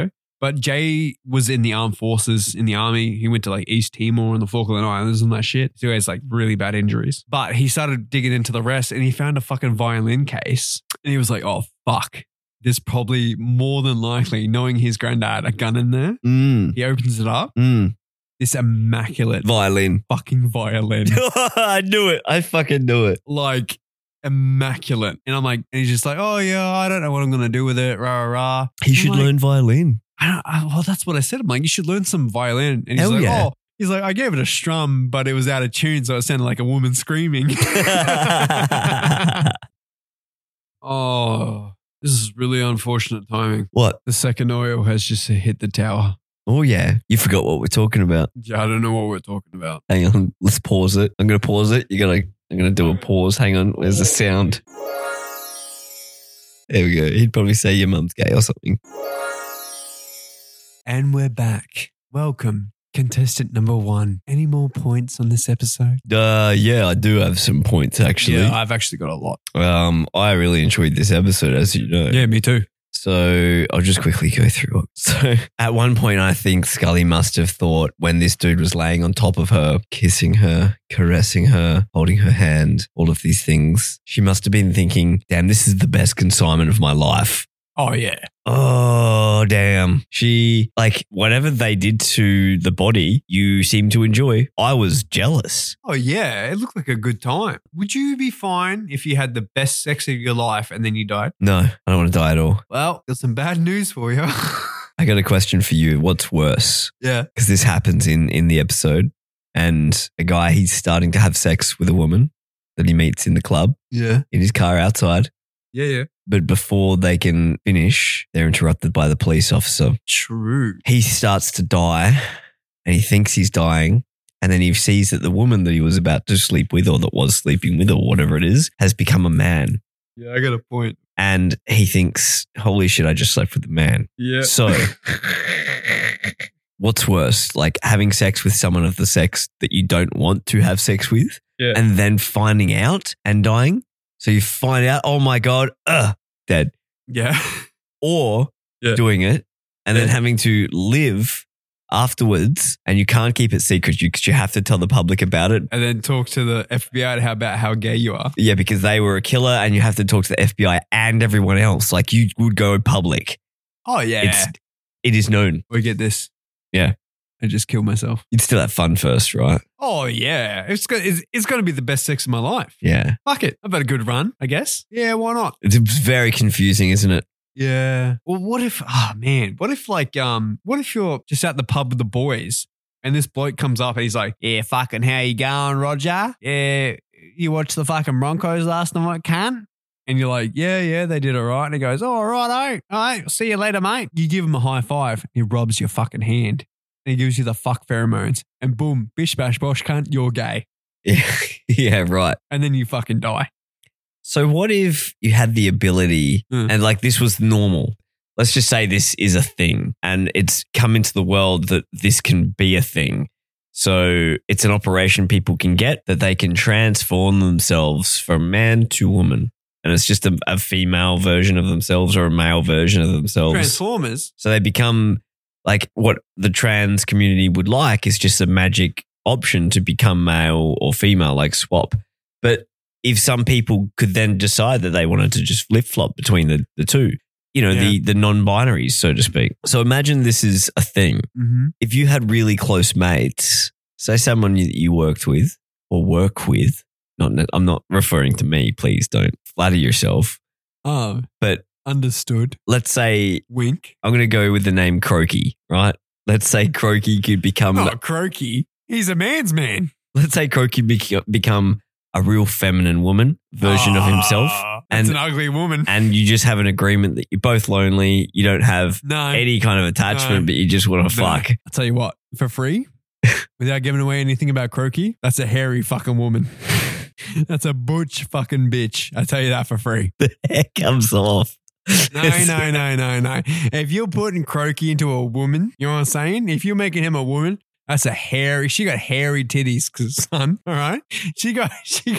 Speaker 1: But Jay was in the armed forces, in the army. He went to like East Timor and the Falkland Islands and that shit. So he has like really bad injuries. But he started digging into the rest and he found a fucking violin case. And he was like, oh, fuck. There's probably more than likely, knowing his granddad, a gun in there. He opens it up. This immaculate
Speaker 2: Violin.
Speaker 1: fucking violin.
Speaker 2: I knew it. I fucking knew it.
Speaker 1: Like immaculate. And I'm like, and he's just like, oh yeah, I don't know what I'm going to do with it. Rah, rah, rah.
Speaker 2: He should
Speaker 1: I'm like,
Speaker 2: learn violin.
Speaker 1: well, that's what I said. I'm like, you should learn some violin. And he's
Speaker 2: Hell
Speaker 1: like,
Speaker 2: yeah.
Speaker 1: oh, he's like, I gave it a strum, but it was out of tune. So it sounded like a woman screaming. Oh, this is really unfortunate timing.
Speaker 2: What?
Speaker 1: The second oil has just hit the tower.
Speaker 2: Oh, yeah. You forgot what we're talking about.
Speaker 1: Yeah, I don't know what we're talking about.
Speaker 2: Hang on. Let's pause it. I'm going to pause it. I'm going to do a pause. Hang on. Where's the sound? There we go. He'd probably say your mum's gay or something.
Speaker 1: And we're back. Welcome, contestant number 1. Any more points on this episode?
Speaker 2: Yeah, I do have some points, actually.
Speaker 1: Yeah, I've actually got a lot.
Speaker 2: I really enjoyed this episode, as you know.
Speaker 1: Yeah, me too.
Speaker 2: So I'll just quickly go through it. So at one point, I think Scully must have thought when this dude was laying on top of her, kissing her, caressing her, holding her hand, all of these things, she must have been thinking, damn, this is the best consignment of my life.
Speaker 1: Oh, yeah.
Speaker 2: Oh, damn. She, like, whatever they did to the body, you seem to enjoy. I was jealous.
Speaker 1: Oh, yeah. It looked like a good time. Would you be fine if you had the best sex of your life and then you died?
Speaker 2: No, I don't want to die at all.
Speaker 1: Well, got some bad news for you.
Speaker 2: I got a question for you. What's worse?
Speaker 1: Yeah.
Speaker 2: Because this happens in the episode, and a guy, he's starting to have sex with a woman that he meets in the club,
Speaker 1: Yeah.
Speaker 2: in his car outside.
Speaker 1: Yeah.
Speaker 2: But before they can finish, they're interrupted by the police officer.
Speaker 1: True.
Speaker 2: He starts to die, and he thinks he's dying. And then he sees that the woman that he was about to sleep with, or that was sleeping with, or whatever it is, has become a man.
Speaker 1: Yeah, I got a point.
Speaker 2: And he thinks, holy shit, I just slept with a man.
Speaker 1: Yeah.
Speaker 2: So what's worse, like having sex with someone of the sex that you don't want to have sex with,
Speaker 1: Yeah.
Speaker 2: and then finding out and dying? So you find out, oh my God, dead.
Speaker 1: Yeah.
Speaker 2: Or
Speaker 1: Yeah.
Speaker 2: doing it and then
Speaker 1: Yeah.
Speaker 2: having to live afterwards, and you can't keep it secret because you have to tell the public about it.
Speaker 1: And then talk to the FBI about how gay you are.
Speaker 2: Yeah, because they were a killer, and you have to talk to the FBI and everyone else. Like, you would go public.
Speaker 1: Oh, yeah.
Speaker 2: It is known.
Speaker 1: We get this.
Speaker 2: Yeah.
Speaker 1: I just killed myself.
Speaker 2: You'd still have fun first, right?
Speaker 1: Oh, yeah. It's going to be the best sex of my life.
Speaker 2: Yeah.
Speaker 1: Fuck it. I've had a good run, I guess. Yeah, why not?
Speaker 2: It's very confusing, isn't it?
Speaker 1: Yeah. Well, what if you're just at the pub with the boys and this bloke comes up and he's like, yeah, fucking how you going, Roger? Yeah, you watched the fucking Broncos last night, cunt? And you're like, yeah, they did all right. And he goes, oh, all right, see you later, mate. You give him a high five. He rubs your fucking hand and he gives you the fuck pheromones. And boom, bish, bash, bosh, cunt, you're gay.
Speaker 2: Yeah, yeah, right.
Speaker 1: And then you fucking die.
Speaker 2: So what if you had the ability and like this was normal? Let's just say this is a thing and it's come into the world that this can be a thing. So it's an operation people can get that they can transform themselves from man to woman. And it's just a female version of themselves or a male version of themselves.
Speaker 1: Transformers.
Speaker 2: So they become like what the trans community would like is just a magic option to become male or female, like swap. But if some people could then decide that they wanted to just flip-flop between the two, you know, the non-binaries, so to speak. So imagine this is a thing.
Speaker 1: Mm-hmm.
Speaker 2: If you had really close mates, say someone you worked with or work with, I'm not referring to me, please don't flatter yourself.
Speaker 1: Oh,
Speaker 2: but
Speaker 1: understood.
Speaker 2: Let's say,
Speaker 1: wink.
Speaker 2: I'm going to go with the name Croaky, right? Let's say Croaky could become...
Speaker 1: Oh, Croaky. He's a man's man.
Speaker 2: Let's say Croaky become a real feminine woman version of himself.
Speaker 1: That's an ugly woman.
Speaker 2: And you just have an agreement that you're both lonely. You don't have
Speaker 1: No.
Speaker 2: any kind of attachment, but you just want to fuck.
Speaker 1: I'll tell you what, for free, without giving away anything about Croaky, that's a hairy fucking woman. That's a butch fucking bitch. I tell you that for free.
Speaker 2: The hair comes off.
Speaker 1: No. If you're putting Croaky into a woman, you know what I'm saying? If you're making him a woman, that's a hairy. She got hairy titties, son. All right. She got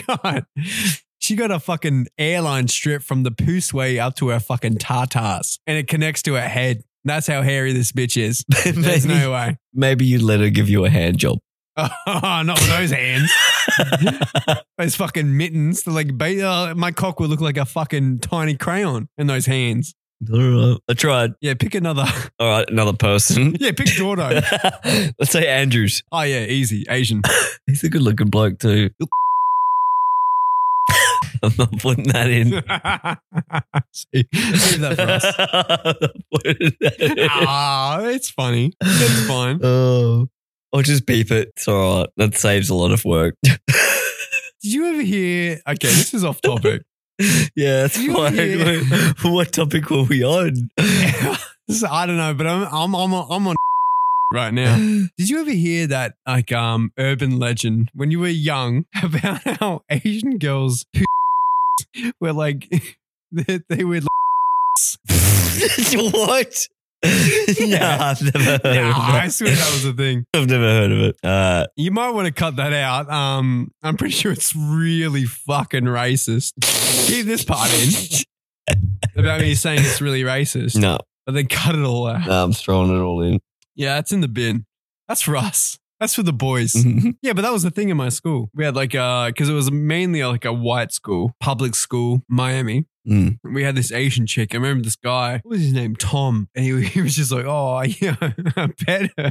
Speaker 1: a fucking airline strip from the Pooseway up to her fucking tartars, and it connects to her head. That's how hairy this bitch is. There's no way.
Speaker 2: Maybe you let her give you a hand job.
Speaker 1: Oh, not with those hands. Those fucking mittens. They're like, my cock would look like a fucking tiny crayon in those hands.
Speaker 2: All right. I tried.
Speaker 1: Yeah, pick another.
Speaker 2: All right, another person.
Speaker 1: Yeah, pick Jordo.
Speaker 2: Let's say Andrews.
Speaker 1: Oh, yeah, easy. Asian.
Speaker 2: He's a good looking bloke too. I'm not putting that in.
Speaker 1: Leave that for us. It's funny. It's fine.
Speaker 2: Oh, I'll just beep it. It's all right. That saves a lot of work.
Speaker 1: Did you ever hear? Okay, this is off topic.
Speaker 2: Yeah, that's
Speaker 1: You
Speaker 2: fine.
Speaker 1: hear-
Speaker 2: What topic were we on?
Speaker 1: I don't know, but I'm on right now. Did you ever hear that like urban legend when you were young about how Asian girls were like they would
Speaker 2: What? No, I've never heard of
Speaker 1: I
Speaker 2: that.
Speaker 1: swear that was a thing.
Speaker 2: I've never heard of it.
Speaker 1: You might want to cut that out. I'm pretty sure it's really fucking racist. Keep this part in about me saying it's really racist,
Speaker 2: No,
Speaker 1: but then cut it all out.
Speaker 2: I'm throwing it all in.
Speaker 1: Yeah, it's in the bin. That's for us. That's for the boys. Yeah, but that was the thing in my school. We had like, because it was mainly like a white school, public school, Miami.
Speaker 2: Mm.
Speaker 1: We had this Asian chick. I remember this guy. What was his name? Tom. And he was just like, oh, yeah, I bet her.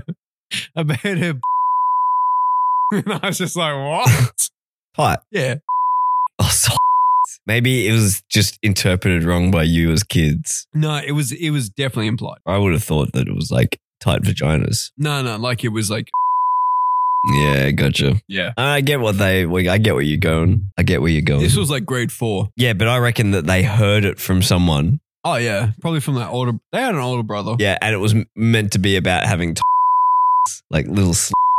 Speaker 1: And I was just like, what?
Speaker 2: Tight.
Speaker 1: Yeah.
Speaker 2: Oh, so maybe it was just interpreted wrong by you as kids.
Speaker 1: No, it was definitely implied.
Speaker 2: I would have thought that it was like tight vaginas.
Speaker 1: No, like it was like,
Speaker 2: Yeah, gotcha.
Speaker 1: yeah.
Speaker 2: I get what I get where you're going. I get where you're going.
Speaker 1: This was like grade 4.
Speaker 2: Yeah, but I reckon that they heard it from someone.
Speaker 1: Oh, yeah. Probably from that older, they had an older brother.
Speaker 2: Yeah, and it was meant to be about having like little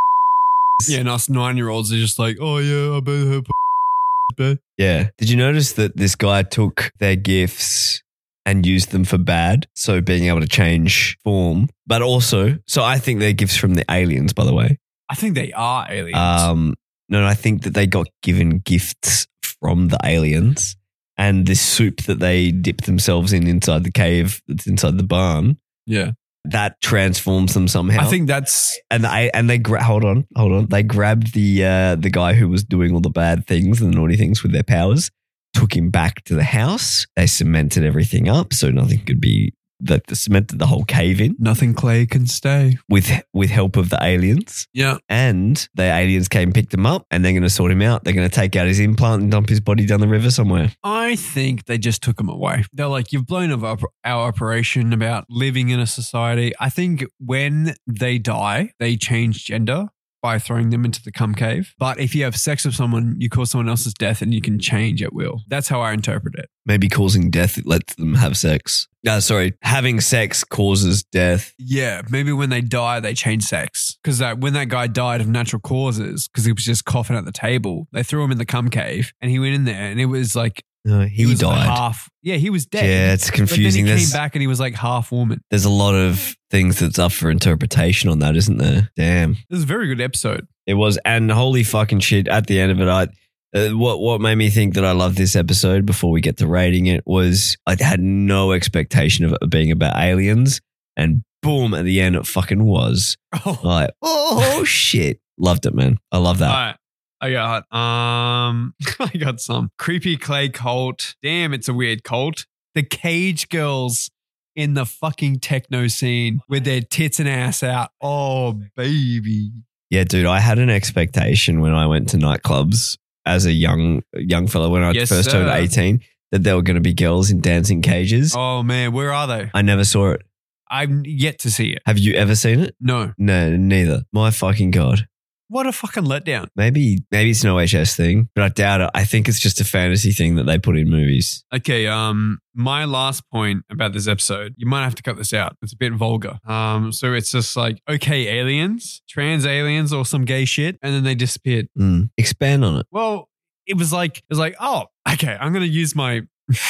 Speaker 1: Yeah, and us 9-year-olds are just like, oh, yeah, I bet her bad.
Speaker 2: Yeah. Did you notice that this guy took their gifts and used them for bad? So being able to change form, but also, so I think they're gifts from the aliens, by the way.
Speaker 1: I think they are aliens.
Speaker 2: No, I think that they got given gifts from the aliens, and this soup that they dip themselves in inside the cave that's inside the barn,
Speaker 1: Yeah.
Speaker 2: that transforms them somehow.
Speaker 1: I think that's,
Speaker 2: And they hold on. They grabbed the guy who was doing all the bad things and the naughty things with their powers, took him back to the house. They cemented everything up so nothing could be that cemented the whole cave in
Speaker 1: nothing clay can stay.
Speaker 2: with help of the aliens.
Speaker 1: Yeah.
Speaker 2: And the aliens came, picked him up, and they're going to sort him out. They're going to take out his implant and dump his body down the river somewhere.
Speaker 1: I think they just took him away. They're like, you've blown up our operation about living in a society. I think when they die, they change gender by throwing them into the cum cave. But if you have sex with someone, you cause someone else's death and you can change at will. That's how I interpret it.
Speaker 2: Maybe causing death lets them have sex. No, sorry. Having sex causes death.
Speaker 1: Yeah, maybe when they die, they change sex. Because when that guy died of natural causes, because he was just coughing at the table, they threw him in the cum cave and he went in there and it was like,
Speaker 2: No, he
Speaker 1: was
Speaker 2: died.
Speaker 1: half. Yeah, he was dead.
Speaker 2: Yeah, it's confusing.
Speaker 1: But then he
Speaker 2: There's,
Speaker 1: came back and he was like half woman.
Speaker 2: there's a lot of things that's up for interpretation on that, isn't there? Damn.
Speaker 1: This is a very good episode.
Speaker 2: It was, and holy fucking shit, at the end of it, what made me think that I loved this episode before we get to rating it was I had no expectation of it being about aliens, and boom, at the end it fucking was.
Speaker 1: Oh,
Speaker 2: Like, oh shit. Loved it, man. I love that.
Speaker 1: all right. I got I got some creepy clay cult. Damn, it's a weird cult. The Cage Girls in the fucking techno scene with their tits and ass out. Oh, baby.
Speaker 2: Yeah, dude, I had an expectation when I went to nightclubs as a young fellow when I
Speaker 1: Yes,
Speaker 2: first
Speaker 1: sir.
Speaker 2: turned 18 that there were going to be girls in dancing cages.
Speaker 1: Oh, man, where are they?
Speaker 2: I never saw it.
Speaker 1: I'm yet to see it.
Speaker 2: Have you ever seen it?
Speaker 1: No.
Speaker 2: No, neither. My fucking God.
Speaker 1: What a fucking letdown.
Speaker 2: Maybe it's an OHS thing, but I doubt it. I think it's just a fantasy thing that they put in movies.
Speaker 1: Okay, my last point about this episode, you might have to cut this out. It's a bit vulgar. So it's just like, okay, aliens, trans aliens or some gay shit, and then they disappeared.
Speaker 2: Expand on it.
Speaker 1: Well, it was like, oh, okay, I'm gonna use my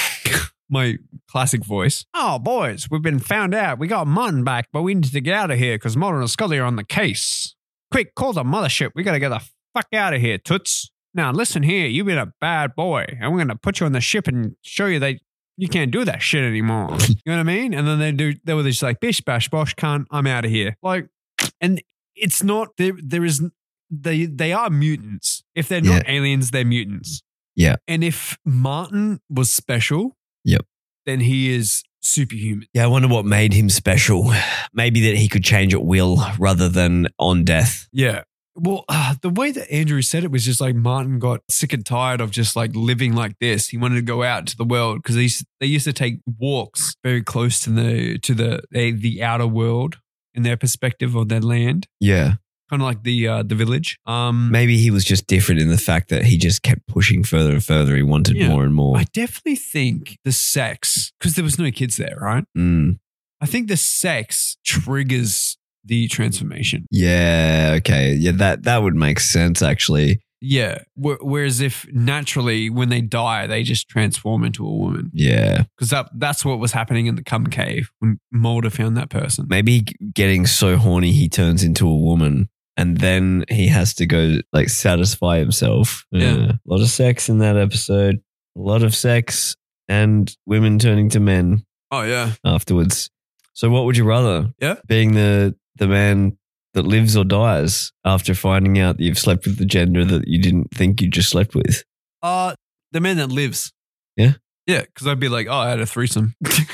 Speaker 1: my classic voice. Oh, boys, we've been found out. We got Martin back, but we need to get out of here because Mulder and Scully are on the case. Quick, call the mothership. We got to get the fuck out of here, toots. Now, listen here. You've been a bad boy, and we're going to put you on the ship and show you that you can't do that shit anymore. You know what I mean? And then they were just like, bish, bash, bosh, cunt, I'm out of here. Like, and it's not, they are mutants. If they're not aliens, they're mutants.
Speaker 2: Yeah.
Speaker 1: And if Martin was special, then he is superhuman.
Speaker 2: Yeah, I wonder what made him special. Maybe that he could change at will rather than on death.
Speaker 1: Yeah. Well, the way that Andrew said it was just like Martin got sick and tired of just like living like this. He wanted to go out to the world because they used to take walks very close to the outer world in their perspective of their land,
Speaker 2: Yeah.
Speaker 1: kind of like the village.
Speaker 2: Maybe he was just different in the fact that he just kept pushing further and further. He wanted more and more.
Speaker 1: I definitely think the sex, because there was no kids there, right?
Speaker 2: Mm.
Speaker 1: I think the sex triggers the transformation.
Speaker 2: Yeah, okay. Yeah, that would make sense actually.
Speaker 1: Yeah. Whereas if naturally when they die, they just transform into a woman.
Speaker 2: Yeah.
Speaker 1: Because that's what was happening in the cum cave when Mulder found that person.
Speaker 2: Maybe getting so horny he turns into a woman and then he has to go like satisfy himself.
Speaker 1: Yeah.
Speaker 2: A lot of sex in that episode. A lot of sex and women turning to men
Speaker 1: Oh, yeah.
Speaker 2: afterwards. So what would you rather?
Speaker 1: Yeah.
Speaker 2: Being the man that lives or dies after finding out that you've slept with the gender that you didn't think you just slept with?
Speaker 1: The man that lives.
Speaker 2: Yeah?
Speaker 1: Yeah, because I'd be like, oh, I had a threesome.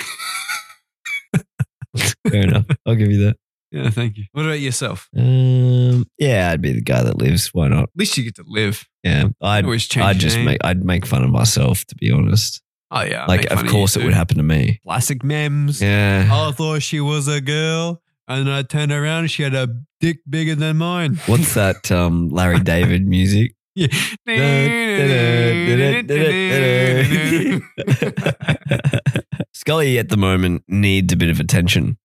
Speaker 2: Fair enough. I'll give you that.
Speaker 1: Yeah, thank you. What about yourself?
Speaker 2: Yeah, I'd be the guy that lives. Why not?
Speaker 1: At least you get to live.
Speaker 2: Yeah,
Speaker 1: always change your name.
Speaker 2: I'd make fun of myself, to be honest.
Speaker 1: Oh, yeah.
Speaker 2: Like, of course it would happen to me.
Speaker 1: Classic memes.
Speaker 2: Yeah.
Speaker 1: I thought she was a girl, and I turned around and she had a dick bigger than mine.
Speaker 2: What's that Larry David music?
Speaker 1: Yeah.
Speaker 2: Scully at the moment needs a bit of attention.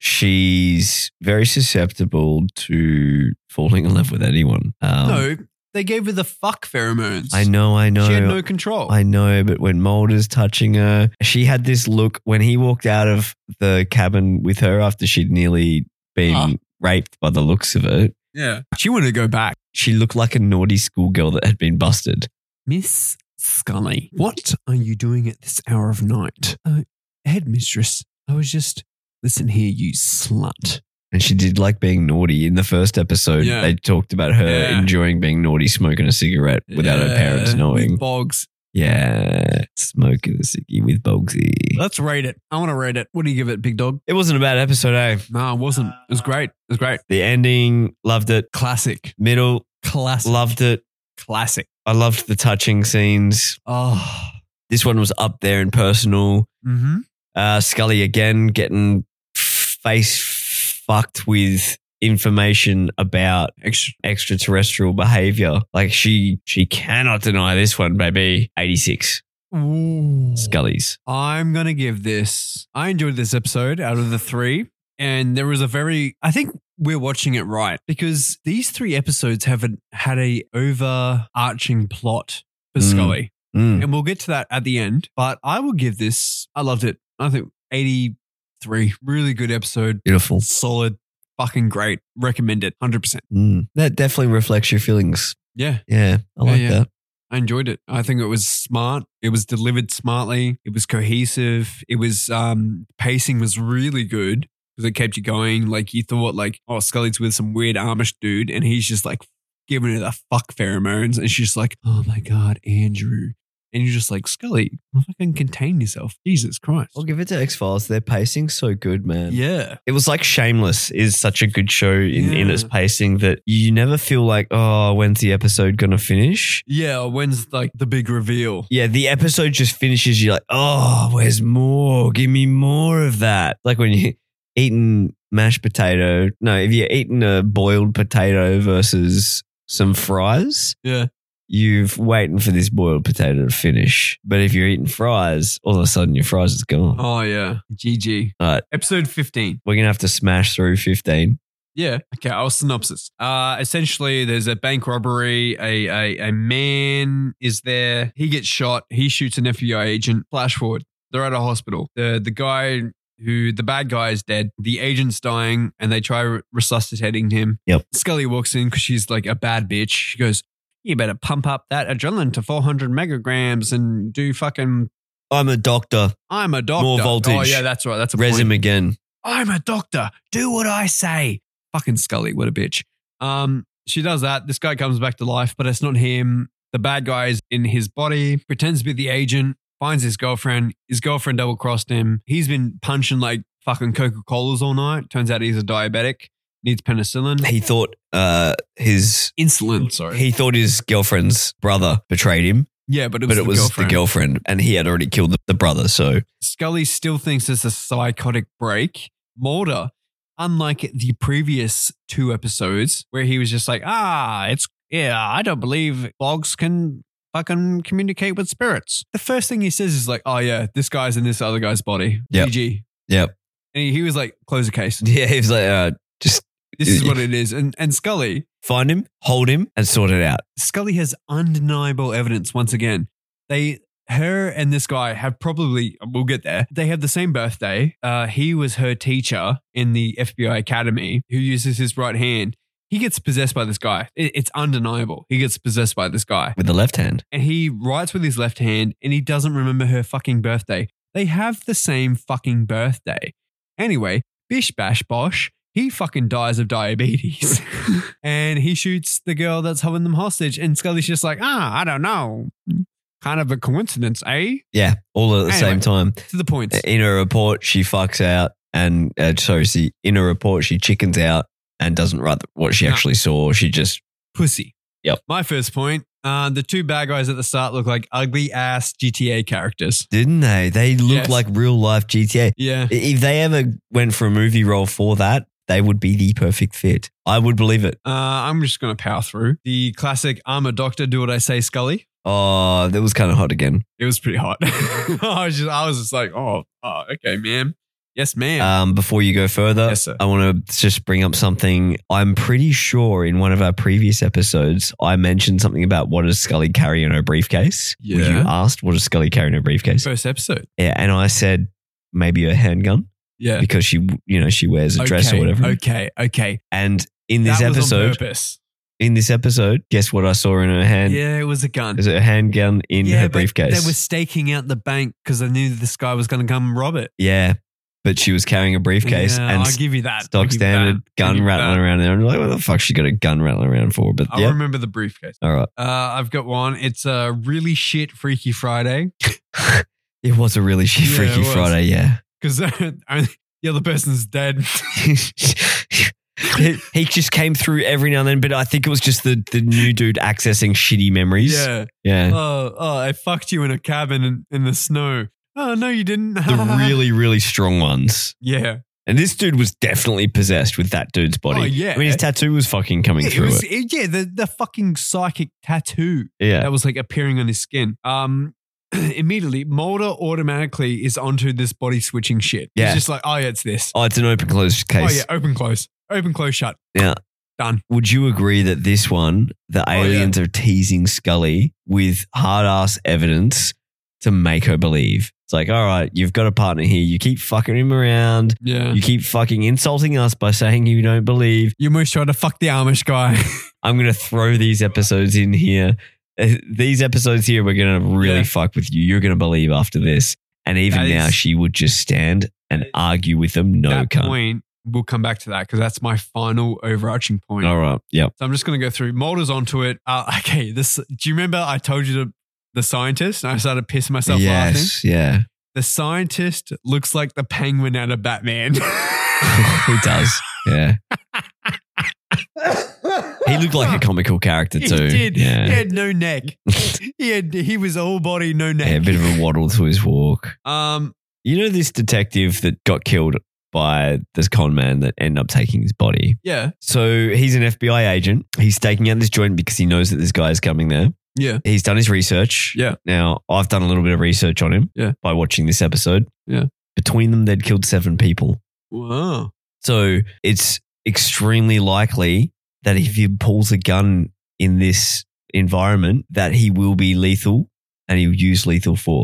Speaker 2: She's very susceptible to falling in love with anyone.
Speaker 1: No, they gave her the fuck pheromones.
Speaker 2: I know.
Speaker 1: She had no control.
Speaker 2: I know, but when Mulder's touching her, she had this look when he walked out of the cabin with her after she'd nearly been raped by the looks of it.
Speaker 1: Yeah. She wanted to go back.
Speaker 2: She looked like a naughty schoolgirl that had been busted.
Speaker 1: Miss Scully, what are you doing at this hour of night? Headmistress, I was just, listen here, you slut.
Speaker 2: And she did like being naughty. In the first episode,
Speaker 1: Yeah.
Speaker 2: they talked about her enjoying being naughty, smoking a cigarette without her parents knowing.
Speaker 1: With Boggs.
Speaker 2: Yeah, smoking a ciggy with Bogsy.
Speaker 1: Let's rate it. I want to rate it. What do you give it, big dog?
Speaker 2: It wasn't a bad episode, eh?
Speaker 1: No, it wasn't. It was great. It was great.
Speaker 2: The ending, loved it.
Speaker 1: Classic.
Speaker 2: Middle,
Speaker 1: Classic.
Speaker 2: loved it.
Speaker 1: Classic.
Speaker 2: I loved the touching scenes.
Speaker 1: Oh.
Speaker 2: This one was up there and personal.
Speaker 1: Mm-hmm.
Speaker 2: Scully again getting face fucked with information about extraterrestrial behavior. Like she cannot deny this one, baby. 86.
Speaker 1: Ooh.
Speaker 2: Scully's.
Speaker 1: I'm going to give this, I enjoyed this episode out of the 3. And there was I think we're watching it right because these 3 episodes had a overarching plot for Scully. And we'll get to that at the end. But I will give this, I loved it. I think 83. Really good episode.
Speaker 2: Beautiful.
Speaker 1: Solid. Fucking great. Recommend it. 100%.
Speaker 2: That definitely reflects your feelings.
Speaker 1: Yeah.
Speaker 2: Yeah, I like that.
Speaker 1: I enjoyed it. I think it was smart. It was delivered smartly. It was cohesive. It was, pacing was really good because it kept you going. Like you thought like, oh, Scully's with some weird Amish dude and he's just like giving her the fuck pheromones. And she's like, oh my God, Andrew. And you're just like, Scully, fucking contain yourself. Jesus Christ.
Speaker 2: I'll give it to X-Files. Their pacing's so good, man.
Speaker 1: Yeah.
Speaker 2: It was like Shameless is such a good show in its pacing that you never feel like, oh, when's the episode going to finish?
Speaker 1: Yeah. When's like the big reveal?
Speaker 2: Yeah, the episode just finishes. You're like, oh, where's more? Give me more of that. Like when you're eating mashed potato. No, if you're eating a boiled potato versus some fries.
Speaker 1: Yeah.
Speaker 2: You're waiting for this boiled potato to finish. But if you're eating fries, all of a sudden your fries is gone.
Speaker 1: Oh, yeah. GG.
Speaker 2: All right.
Speaker 1: Episode 15.
Speaker 2: We're going to have to smash through 15.
Speaker 1: Yeah. Okay. I'll synopsis. Essentially, there's a bank robbery. A man is there. He gets shot. He shoots an FBI agent. Flash forward. They're at a hospital. The bad guy is dead. The agent's dying and they try resuscitating him.
Speaker 2: Yep.
Speaker 1: Scully walks in because she's like a bad bitch. She goes, you better pump up that adrenaline to 400 megagrams and do fucking
Speaker 2: I'm a doctor.
Speaker 1: I'm a doctor.
Speaker 2: More voltage.
Speaker 1: Oh, yeah, that's right. That's a
Speaker 2: Res
Speaker 1: point.
Speaker 2: him again.
Speaker 1: I'm a doctor. Do what I say. Fucking Scully, what a bitch. She does that. This guy comes back to life, but it's not him. The bad guy is in his body, pretends to be the agent, finds his girlfriend. His girlfriend double-crossed him. He's been punching like fucking Coca-Colas all night. Turns out he's a diabetic, needs penicillin.
Speaker 2: He thought
Speaker 1: Insulin, sorry.
Speaker 2: he thought his girlfriend's brother betrayed him,
Speaker 1: Yeah, but it
Speaker 2: but
Speaker 1: was,
Speaker 2: it was the girlfriend, and he had already killed the brother. So
Speaker 1: Scully still thinks it's a psychotic break. Mulder, unlike the previous 2 episodes where he was just like, I don't believe logs can fucking communicate with spirits. The first thing he says is like, oh yeah, this guy's in this other guy's body.
Speaker 2: Yep.
Speaker 1: GG.
Speaker 2: Yep.
Speaker 1: And he was like, close the case.
Speaker 2: yeah, he was like, just
Speaker 1: This is what it is. And Scully
Speaker 2: find him, hold him, and sort it out.
Speaker 1: Scully has undeniable evidence once again. Her and this guy have probably, we'll get there, they have the same birthday. He was her teacher in the FBI Academy who uses his right hand. He gets possessed by this guy. It's undeniable. He gets possessed by this guy.
Speaker 2: With the left hand.
Speaker 1: And he writes with his left hand and he doesn't remember her fucking birthday. They have the same fucking birthday. Anyway, bish bash bosh. He fucking dies of diabetes. And he shoots the girl that's holding them hostage. And Scully's just like, I don't know. Kind of a coincidence, eh?
Speaker 2: Yeah, all at the same time.
Speaker 1: To the point.
Speaker 2: In her report, she fucks out, and in her report, she chickens out and doesn't write what she actually saw. She just
Speaker 1: Pussy.
Speaker 2: Yep.
Speaker 1: My first point, the 2 bad guys at the start look like ugly ass GTA characters.
Speaker 2: didn't they? They look
Speaker 1: Yes.
Speaker 2: like real life GTA.
Speaker 1: Yeah.
Speaker 2: If they ever went for a movie role for that, they would be the perfect fit. I would believe it.
Speaker 1: I'm just going to power through. The classic, I'm a doctor, do what I say, Scully.
Speaker 2: Oh, that was kind of hot again.
Speaker 1: It was pretty hot. I was just like, oh, okay, ma'am. Yes, ma'am.
Speaker 2: Before you go further,
Speaker 1: Yes, sir.
Speaker 2: I want to just bring up something. I'm pretty sure in one of our previous episodes, I mentioned something about what does Scully carry in her briefcase.
Speaker 1: Yeah.
Speaker 2: You asked, what does Scully carry in her briefcase?
Speaker 1: First episode.
Speaker 2: Yeah, and I said maybe a handgun
Speaker 1: Yeah.
Speaker 2: because she wears a dress or whatever.
Speaker 1: Okay.
Speaker 2: And in this
Speaker 1: That was on
Speaker 2: episode,
Speaker 1: purpose.
Speaker 2: guess what I saw in her hand?
Speaker 1: Yeah, it was a gun.
Speaker 2: There's a handgun in her
Speaker 1: but
Speaker 2: briefcase.
Speaker 1: They were staking out the bank because they knew this guy was going to come rob it.
Speaker 2: Yeah, but she was carrying a briefcase
Speaker 1: Yeah,
Speaker 2: and
Speaker 1: I'll give you that.
Speaker 2: stock standard gun rattling around there. I'm like, what the fuck she got a gun rattling around for? But
Speaker 1: I
Speaker 2: yeah,
Speaker 1: remember the briefcase.
Speaker 2: all right.
Speaker 1: I've got one. It's a really shit Freaky Friday
Speaker 2: It was a really shit
Speaker 1: Yeah,
Speaker 2: Freaky
Speaker 1: it was.
Speaker 2: Friday, yeah.
Speaker 1: because the other person's dead.
Speaker 2: He just came through every now and then, but I think it was just the new dude accessing shitty memories.
Speaker 1: Yeah.
Speaker 2: Yeah.
Speaker 1: Oh, I fucked you in a cabin in the snow. Oh, no, you didn't.
Speaker 2: The really, really strong ones.
Speaker 1: Yeah.
Speaker 2: And this dude was definitely possessed with that dude's body.
Speaker 1: Oh, yeah.
Speaker 2: I mean, his tattoo was fucking coming through it.
Speaker 1: Yeah, the fucking psychic tattoo
Speaker 2: Yeah.
Speaker 1: that was like appearing on his skin. Immediately, Mulder automatically is onto this body switching shit.
Speaker 2: Yeah.
Speaker 1: He's just like, oh, yeah, it's this.
Speaker 2: Oh, it's an open closed case.
Speaker 1: Oh, yeah, open, close, shut.
Speaker 2: Yeah.
Speaker 1: Done.
Speaker 2: Would you agree that this one, the aliens are teasing Scully with hard ass evidence to make her believe? It's like, all right, you've got a partner here. You keep fucking him around.
Speaker 1: Yeah.
Speaker 2: You keep fucking insulting us by saying you don't believe.
Speaker 1: You almost tried to fuck the Amish guy.
Speaker 2: I'm going to throw these episodes in here. These episodes here, we're going to really fuck with you. You're going to believe after this. And even now, she would just stand and argue with them. No,
Speaker 1: that
Speaker 2: cunt.
Speaker 1: point, we'll come back to that because that's my final overarching point.
Speaker 2: All right. Yep.
Speaker 1: So I'm just going to go through. Mulder's onto it. Okay, do you remember I told you the scientist? And I started pissing myself laughing.
Speaker 2: Yes. Yeah.
Speaker 1: The scientist looks like the penguin out of Batman.
Speaker 2: He does. Yeah. He looked like a comical character too.
Speaker 1: He did.
Speaker 2: Yeah.
Speaker 1: He had no neck. He was all body, no neck.
Speaker 2: Yeah, a bit of a waddle to his walk. You know this detective that got killed by this con man that ended up taking his body?
Speaker 1: Yeah.
Speaker 2: So he's an FBI agent. He's staking out this joint because he knows that this guy is coming there.
Speaker 1: Yeah.
Speaker 2: He's done his research.
Speaker 1: Yeah.
Speaker 2: Now, I've done a little bit of research on him by watching this episode.
Speaker 1: Yeah.
Speaker 2: Between them, they'd killed 7 people.
Speaker 1: Wow.
Speaker 2: So it's extremely likely that if he pulls a gun in this environment, that he will be lethal and he'll use lethal force.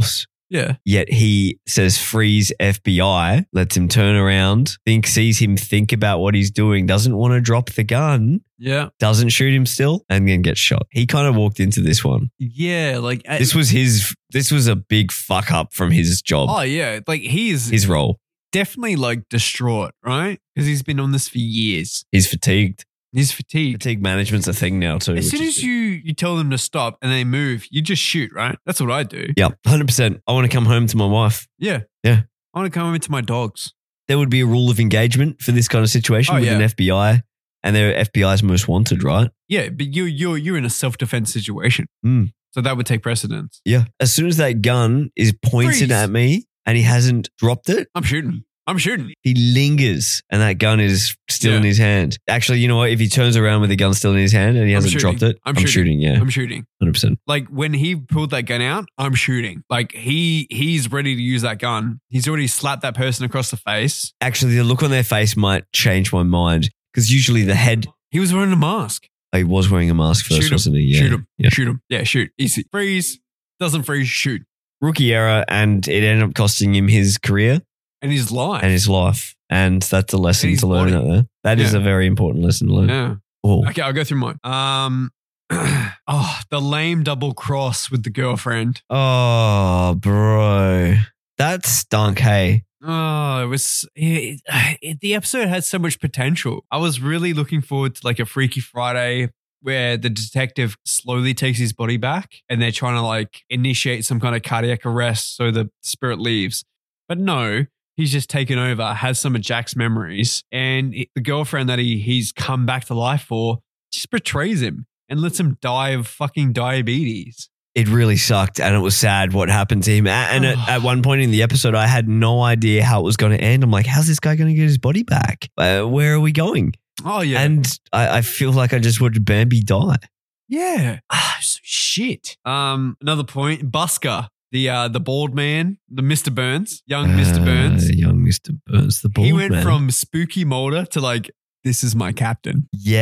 Speaker 1: Yeah.
Speaker 2: Yet he says freeze FBI, lets him turn around, sees him think about what he's doing, doesn't want to drop the gun,
Speaker 1: Yeah.
Speaker 2: doesn't shoot him still, and then gets shot. He kind of walked into this one.
Speaker 1: Yeah. Like,
Speaker 2: This was a big fuck up from his job,
Speaker 1: oh, yeah. Like, he's
Speaker 2: his role.
Speaker 1: definitely like distraught, right? Because he's been on this for years.
Speaker 2: He's fatigued.
Speaker 1: He's fatigued.
Speaker 2: Fatigue management's a thing now too.
Speaker 1: As
Speaker 2: which
Speaker 1: soon
Speaker 2: is
Speaker 1: as
Speaker 2: good.
Speaker 1: you tell them to stop and they move, you just shoot, right? That's what I do.
Speaker 2: Yeah, 100%. I want to come home to my wife.
Speaker 1: Yeah.
Speaker 2: Yeah.
Speaker 1: I want to come home to my dogs.
Speaker 2: There would be a rule of engagement for this kind of situation
Speaker 1: Oh,
Speaker 2: with an
Speaker 1: yeah.
Speaker 2: FBI, and they're FBI's most wanted, right?
Speaker 1: Yeah, but you're in a self-defense situation.
Speaker 2: Mm.
Speaker 1: So that would take precedence.
Speaker 2: Yeah. As soon as that gun is pointed
Speaker 1: Freeze.
Speaker 2: at me and he hasn't dropped it,
Speaker 1: I'm shooting.
Speaker 2: he lingers and that gun is still in
Speaker 1: Yeah.
Speaker 2: his hand. Actually, you know what? If he turns around with the gun still in his hand and he hasn't
Speaker 1: shooting.
Speaker 2: dropped it,
Speaker 1: I'm
Speaker 2: I'm shooting. Yeah,
Speaker 1: I'm shooting.
Speaker 2: 100%.
Speaker 1: Like when he pulled that gun out, I'm shooting. Like he's ready to use that gun. He's already slapped that person across the face.
Speaker 2: Actually, the look on their face might change my mind because usually the head,
Speaker 1: He was wearing a mask.
Speaker 2: he was wearing a mask first,
Speaker 1: Shoot him.
Speaker 2: wasn't he? Yeah.
Speaker 1: Shoot him.
Speaker 2: Yeah.
Speaker 1: Shoot him. Yeah, shoot. Easy. Freeze. Doesn't freeze. Shoot.
Speaker 2: Rookie error, and it ended up costing him his career
Speaker 1: And he's live.
Speaker 2: and his life. And that's a lesson
Speaker 1: And his
Speaker 2: to learn
Speaker 1: body.
Speaker 2: out there. That is
Speaker 1: Yeah.
Speaker 2: a very important lesson to learn.
Speaker 1: yeah.
Speaker 2: Oh,
Speaker 1: Okay, I'll go through mine. The lame double cross with the girlfriend.
Speaker 2: oh, bro. That stunk, hey.
Speaker 1: Oh, the episode had so much potential. I was really looking forward to like a Freaky Friday where the detective slowly takes his body back and they're trying to like initiate some kind of cardiac arrest so the spirit leaves. But no, he's just taken over, has some of Jack's memories, and the girlfriend that he's come back to life for just betrays him and lets him die of fucking diabetes.
Speaker 2: It really sucked, and it was sad what happened to him. And at one point in the episode, I had no idea how it was going to end. I'm like, how's this guy going to get his body back? Where are we going?
Speaker 1: Oh, yeah.
Speaker 2: And I feel like I just watched Bambi die.
Speaker 1: Yeah. So shit. Another point. Busker, the bald man, the Mr. Burns, young Mr. Burns.
Speaker 2: Young Mr. Burns, the bald
Speaker 1: He went
Speaker 2: man.
Speaker 1: from spooky Mulder to like, this is my captain.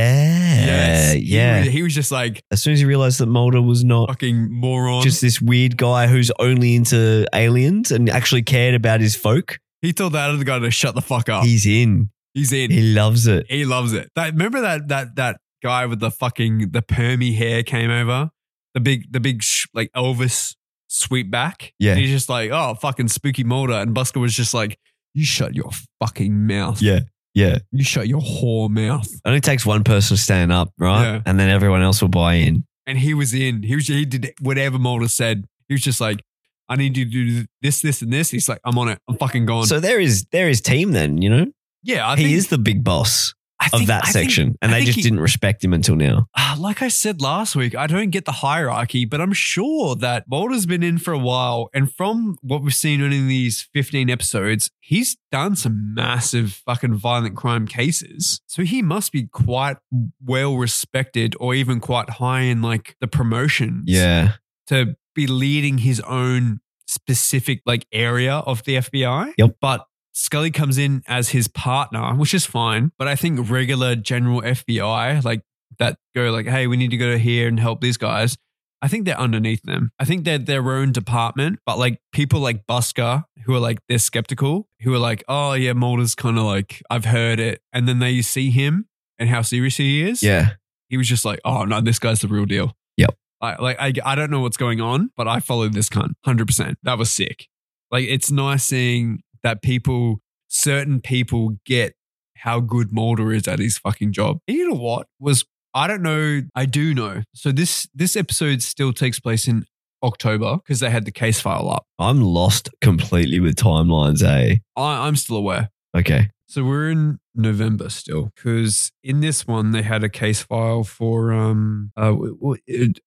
Speaker 2: Yeah. Yeah.
Speaker 1: He was just like
Speaker 2: As soon as he realized that Mulder was not
Speaker 1: fucking moron.
Speaker 2: just this weird guy who's only into aliens and actually cared about his folk,
Speaker 1: he told that other guy to shut the fuck up.
Speaker 2: he's in.
Speaker 1: He's in.
Speaker 2: He loves it.
Speaker 1: He loves it. Remember that guy with the permy hair came over? The big like Elvis sweep back?
Speaker 2: Yeah.
Speaker 1: And he's just like, oh, fucking spooky Mulder. And Busker was just like, you shut your fucking mouth.
Speaker 2: Yeah. Yeah.
Speaker 1: You shut your whore mouth.
Speaker 2: It only takes one person to stand up, right?
Speaker 1: Yeah.
Speaker 2: And then everyone else will buy in.
Speaker 1: And he was in. He did whatever Mulder said. He was just like, I need you to do this, this, and this. He's like, I'm on it. I'm fucking gone.
Speaker 2: So there is team then, you know?
Speaker 1: yeah, I
Speaker 2: He
Speaker 1: think,
Speaker 2: is the big boss
Speaker 1: I
Speaker 2: of
Speaker 1: think-
Speaker 2: that
Speaker 1: I think-
Speaker 2: section. And
Speaker 1: I
Speaker 2: they
Speaker 1: think
Speaker 2: just
Speaker 1: he-
Speaker 2: didn't respect him until now.
Speaker 1: Like I said last week, I don't get the hierarchy, but I'm sure that Mulder's been in for a while. And from what we've seen in these 15 episodes, he's done some massive fucking violent crime cases. So he must be quite well respected or even quite high in like the promotions.
Speaker 2: Yeah.
Speaker 1: To be leading his own specific like area of the FBI.
Speaker 2: Yep.
Speaker 1: But Scully comes in as his partner, which is fine. But I think regular general FBI, like that go like, hey, we need to go here and help these guys. I think they're underneath them. I think they're their own department, but like people like Busker who are like, they're skeptical, who are like, oh yeah, Mulder's kind of like, I've heard it. And then they see him and how serious he is.
Speaker 2: Yeah.
Speaker 1: He was just like, oh no, this guy's the real deal.
Speaker 2: Yep.
Speaker 1: I don't know what's going on, but I followed this cunt 100%. That was sick. Like, it's nice seeing that certain people get how good Mulder is at his fucking job. And you know what? I don't know. I do know. So this episode still takes place in October because they had the case file up.
Speaker 2: I'm lost completely with timelines, eh?
Speaker 1: I'm still aware.
Speaker 2: Okay.
Speaker 1: So we're in November still because in this one they had a case file for Lupe,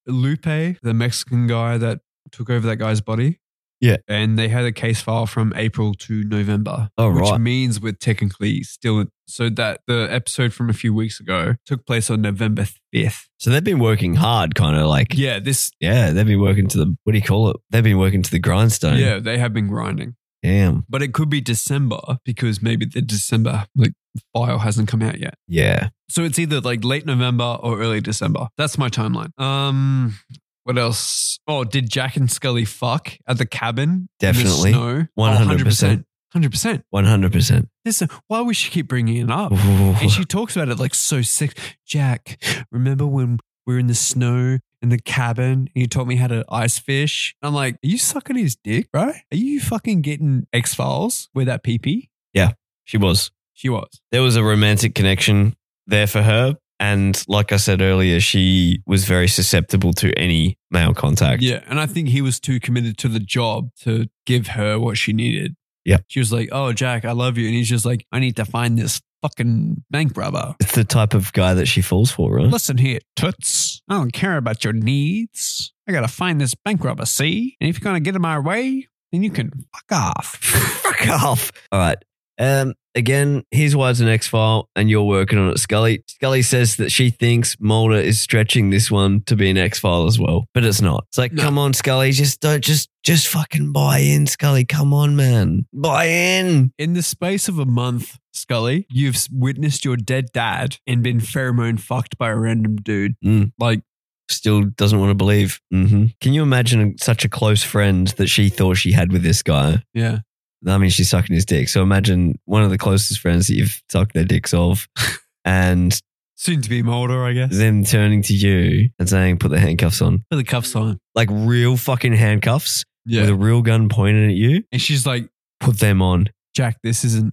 Speaker 1: the Mexican guy that took over that guy's body.
Speaker 2: Yeah.
Speaker 1: And they had a case file from April to November.
Speaker 2: Oh,
Speaker 1: which
Speaker 2: right.
Speaker 1: means we're technically still so that the episode from a few weeks ago took place on November 5th.
Speaker 2: So they've been working hard, kind of like,
Speaker 1: Yeah,
Speaker 2: they've been working to the, what do you call it? They've been working to the grindstone.
Speaker 1: yeah, they have been grinding.
Speaker 2: Damn.
Speaker 1: But it could be December because maybe the December like file hasn't come out yet.
Speaker 2: Yeah.
Speaker 1: So it's either like late November or early December. That's my timeline. What else? Oh, did Jack and Scully fuck at the cabin?
Speaker 2: Definitely.
Speaker 1: In the snow?
Speaker 2: 100%.
Speaker 1: 100%.
Speaker 2: 100%.
Speaker 1: Listen, why would she keep bringing it up? And she talks about it like so sick. Jack, remember when we were in the snow in the cabin and you taught me how to ice fish? I'm like, are you sucking his dick, bro? Are you fucking getting X-Files with that pee-pee?
Speaker 2: She was.
Speaker 1: She was.
Speaker 2: There was a romantic connection there for her. And like I said earlier, she was very susceptible to any male contact.
Speaker 1: Yeah, and I think he was too committed to the job to give her what she needed.
Speaker 2: Yeah.
Speaker 1: She was like, oh, Jack, I love you. And he's just like, I need to find this fucking bank robber.
Speaker 2: It's the type of guy that she falls for, right?
Speaker 1: Listen here, toots. I don't care about your needs. I got to find this bank robber, see? And if you're going to get in my way, then you can fuck off.
Speaker 2: Fuck off. All right. Again, here's why it's an X-File and you're working on it, Scully. Scully says that she thinks Mulder is stretching this one to be an X-File as well, but it's not. It's like, come on, Scully, just fucking buy in, Scully. Come on, man. Buy in.
Speaker 1: In the space of a month, Scully, you've witnessed your dead dad and been pheromone fucked by a random dude. Like,
Speaker 2: still doesn't want to believe. Can you imagine such a close friend that she thought she had with this guy?
Speaker 1: Yeah.
Speaker 2: I mean, she's sucking his dick. So imagine one of the closest friends that you've sucked their dicks of and
Speaker 1: soon to be Mulder, I guess.
Speaker 2: them turning to you and saying, put the handcuffs on.
Speaker 1: Put the cuffs on.
Speaker 2: Like real fucking handcuffs
Speaker 1: Yeah.
Speaker 2: with a real gun pointed at you.
Speaker 1: And she's like,
Speaker 2: Put them on.
Speaker 1: Jack, this isn't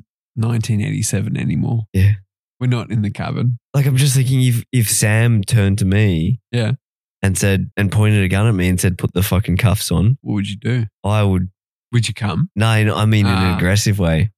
Speaker 1: 1987 anymore.
Speaker 2: Yeah.
Speaker 1: We're not in the cabin.
Speaker 2: Like, I'm just thinking if Sam turned to me
Speaker 1: Yeah.
Speaker 2: and said, and pointed a gun at me and said, put the fucking cuffs on,
Speaker 1: What would you do?
Speaker 2: I would.
Speaker 1: Would you come?
Speaker 2: No, I mean in an aggressive way.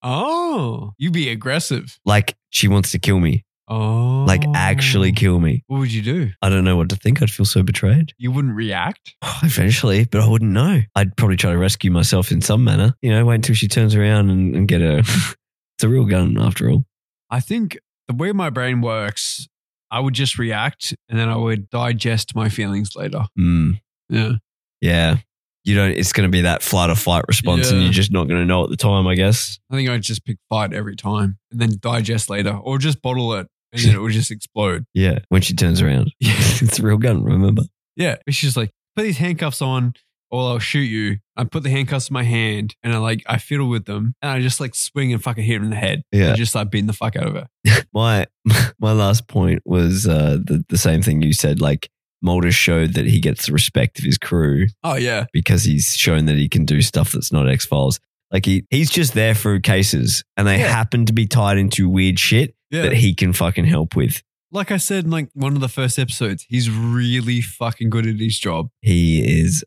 Speaker 1: Oh, you'd be aggressive.
Speaker 2: Like she wants to kill me.
Speaker 1: Oh.
Speaker 2: Like actually kill me.
Speaker 1: What would you do?
Speaker 2: I don't know what to think. I'd feel so betrayed.
Speaker 1: You wouldn't react?
Speaker 2: Eventually, but I wouldn't know. I'd probably try to rescue myself in some manner. You know, wait until she turns around and get her. It's a real gun after all.
Speaker 1: I think the way my brain works, I would just react and then I would digest my feelings later. Yeah.
Speaker 2: Yeah. You don't, it's going to be that flight or fight response and
Speaker 1: Yeah.
Speaker 2: you're just not going to know at the time, I guess.
Speaker 1: I think I'd just pick fight every time and then digest later or just bottle it and then it would just explode.
Speaker 2: Yeah. When she turns around.
Speaker 1: Yeah.
Speaker 2: It's a real gun, remember?
Speaker 1: Yeah. But she's like, put these handcuffs on or I'll shoot you. I put the handcuffs in my hand and I fiddle with them and I just like swing and fucking hit him in the head.
Speaker 2: Yeah.
Speaker 1: And just like beating the fuck out of her.
Speaker 2: My last point was the same thing you said, like Mulder showed that he gets the respect of his crew
Speaker 1: Oh, yeah.
Speaker 2: because he's shown that he can do stuff that's not X-Files. Like he's just there for cases and they happen to be tied into weird shit
Speaker 1: Yeah.
Speaker 2: that he can fucking help with.
Speaker 1: Like I said in like one of the first episodes, he's really fucking good at his job.
Speaker 2: He is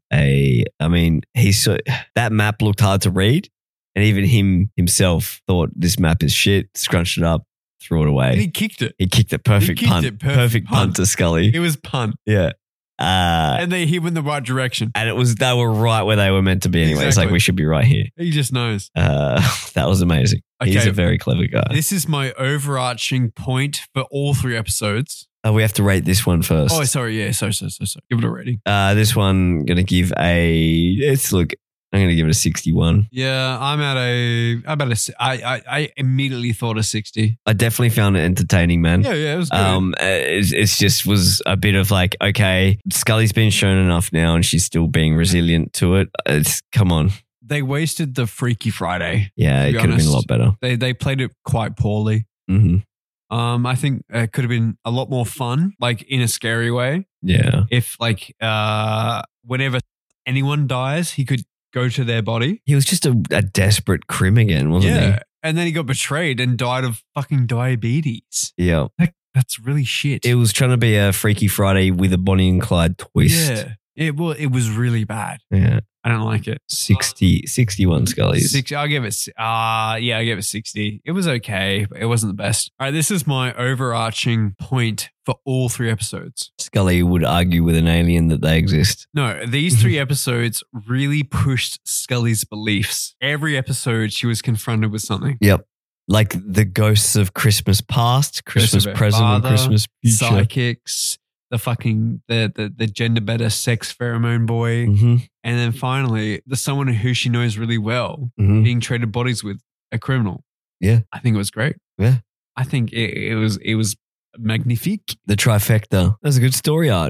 Speaker 2: that map looked hard to read and even himself thought this map is shit, scrunched it up, threw it away.
Speaker 1: And he kicked it.
Speaker 2: He kicked it perfect
Speaker 1: He kicked
Speaker 2: punt.
Speaker 1: it, perfect
Speaker 2: punt
Speaker 1: punt.
Speaker 2: to Scully.
Speaker 1: It was punt.
Speaker 2: Yeah.
Speaker 1: And he went in the right direction.
Speaker 2: And they were right where they were meant to be anyway. It's like
Speaker 1: Exactly.
Speaker 2: we should be right here.
Speaker 1: He just knows.
Speaker 2: That was amazing. He's
Speaker 1: Okay.
Speaker 2: a very clever guy.
Speaker 1: This is my overarching point for all 3 episodes.
Speaker 2: We have to rate this one first.
Speaker 1: Oh, sorry. Yeah. Sorry. Give it a rating.
Speaker 2: This one going to give I'm going to give it a 61.
Speaker 1: Yeah. I immediately thought a 60.
Speaker 2: I definitely found it entertaining, man.
Speaker 1: Yeah. It was good.
Speaker 2: It's just was a bit of like, okay, Scully's been shown enough now and she's still being resilient to it. Come on.
Speaker 1: They wasted the Freaky Friday.
Speaker 2: Yeah,
Speaker 1: To
Speaker 2: it
Speaker 1: be
Speaker 2: could have been a lot
Speaker 1: honest.
Speaker 2: better.
Speaker 1: They played it quite poorly.
Speaker 2: Mm-hmm.
Speaker 1: I think it could have been a lot more fun, like in a scary way.
Speaker 2: Yeah.
Speaker 1: If like whenever anyone dies, he could go to their body.
Speaker 2: He was just a desperate crim again, wasn't
Speaker 1: Yeah. And then he got betrayed and died of fucking diabetes.
Speaker 2: he? Yeah.
Speaker 1: That's really shit.
Speaker 2: It was trying to be a Freaky Friday with a Bonnie and Clyde twist.
Speaker 1: Yeah. It was really bad.
Speaker 2: Yeah.
Speaker 1: I don't like it.
Speaker 2: 61 Scullys.
Speaker 1: I'll give it. I gave it 60. It was okay, but it wasn't the best. All right, this is my overarching point for all 3 episodes.
Speaker 2: Scully would argue with an alien that they exist.
Speaker 1: No, these 3 episodes really pushed Scully's beliefs. Every episode, she was confronted with something.
Speaker 2: Yep. Like the ghosts of Christmas past, Christmas
Speaker 1: Ghosts of her
Speaker 2: present, and
Speaker 1: father,
Speaker 2: Christmas future.
Speaker 1: Psychics, the gender beta sex pheromone boy,
Speaker 2: Mm-hmm.
Speaker 1: and then finally the someone who she knows really well
Speaker 2: Mm-hmm.
Speaker 1: being traded bodies with a criminal.
Speaker 2: Yeah.
Speaker 1: I think it was great.
Speaker 2: Yeah.
Speaker 1: I think it was magnifique.
Speaker 2: The trifecta. That's a good story arch.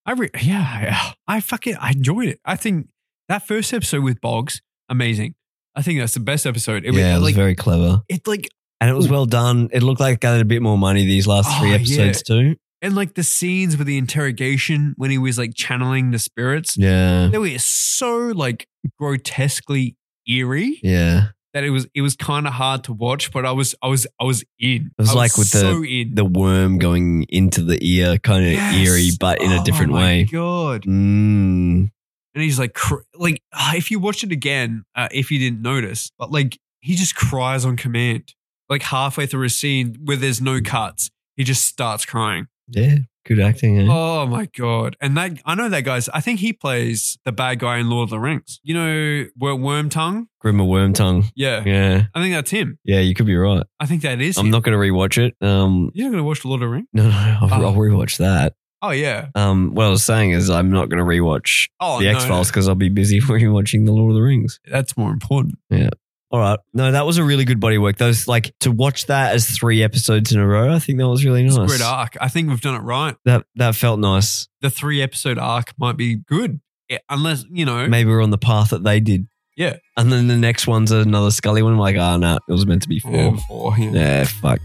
Speaker 1: I enjoyed it. I think that first episode with Boggs, amazing. I think that's the best episode.
Speaker 2: It was very clever. And it was well done. It looked like it got a bit more money these last 3 episodes too.
Speaker 1: And like the scenes with the interrogation when he was like channeling the spirits.
Speaker 2: Yeah.
Speaker 1: They were so like grotesquely eerie.
Speaker 2: Yeah.
Speaker 1: That it was kind of hard to watch, but I was in.
Speaker 2: It was like with the worm going into the ear, kind of eerie, but in a different way.
Speaker 1: Oh my God.
Speaker 2: Mm.
Speaker 1: And he's like if you watch it again, if you didn't notice, but like he just cries on command. Like halfway through a scene where there's no cuts, he just starts crying.
Speaker 2: Yeah, good acting. Eh?
Speaker 1: Oh my God. And I know that guy's, I think he plays the bad guy in Lord of the Rings. You know, Wormtongue?
Speaker 2: Grimmer Wormtongue.
Speaker 1: Yeah.
Speaker 2: Yeah.
Speaker 1: I think that's him.
Speaker 2: Yeah, you could be right.
Speaker 1: I think that is
Speaker 2: I'm
Speaker 1: him.
Speaker 2: not going to rewatch it.
Speaker 1: You're not going to watch Lord of the Rings?
Speaker 2: No, I'll rewatch that.
Speaker 1: Oh, yeah.
Speaker 2: What I was saying is I'm not going to rewatch the X-Files
Speaker 1: no.
Speaker 2: because I'll be busy rewatching the Lord of the Rings.
Speaker 1: That's more important.
Speaker 2: Yeah. All right. No, that was a really good body work. Those like to watch that as 3 episodes in a row. I think that was really nice.
Speaker 1: It's a great arc. I think we've done it right.
Speaker 2: That felt nice.
Speaker 1: The 3 episode arc might be good, unless
Speaker 2: maybe we're on the path that they did.
Speaker 1: Yeah.
Speaker 2: And then the next one's another Scully one. I'm like, no, it was meant to be 4.
Speaker 1: Yeah, 4.
Speaker 2: Yeah, fuck.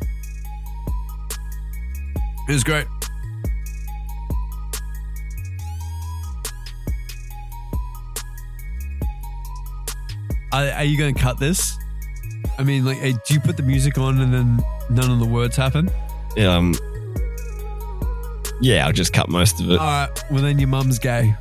Speaker 1: It was great. Are you going to cut this? I mean, like, do you put the music on and then none of the words happen?
Speaker 2: Yeah, I'll just cut most of it.
Speaker 1: All right. Well, then your mum's gay.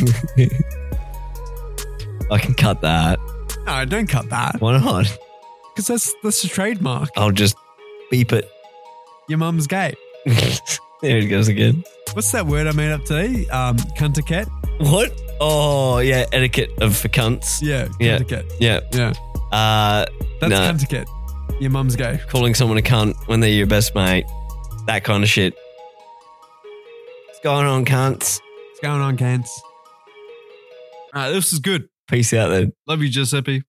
Speaker 2: I can cut that.
Speaker 1: No, don't cut that.
Speaker 2: Why not?
Speaker 1: Because that's a trademark.
Speaker 2: I'll just beep it.
Speaker 1: Your mum's gay.
Speaker 2: There it goes again.
Speaker 1: What's that word I made up today? Cunticat?
Speaker 2: What? Oh, yeah, etiquette for cunts.
Speaker 1: Yeah,
Speaker 2: Yeah.
Speaker 1: cunticat.
Speaker 2: Yeah.
Speaker 1: Yeah. That's
Speaker 2: no.
Speaker 1: cunticat. Your mum's gay.
Speaker 2: Calling someone a cunt when they're your best mate. That kind of shit. What's going on, cunts?
Speaker 1: What's going on, Cants? All right, this is good.
Speaker 2: Peace out then.
Speaker 1: Love you, Giuseppe.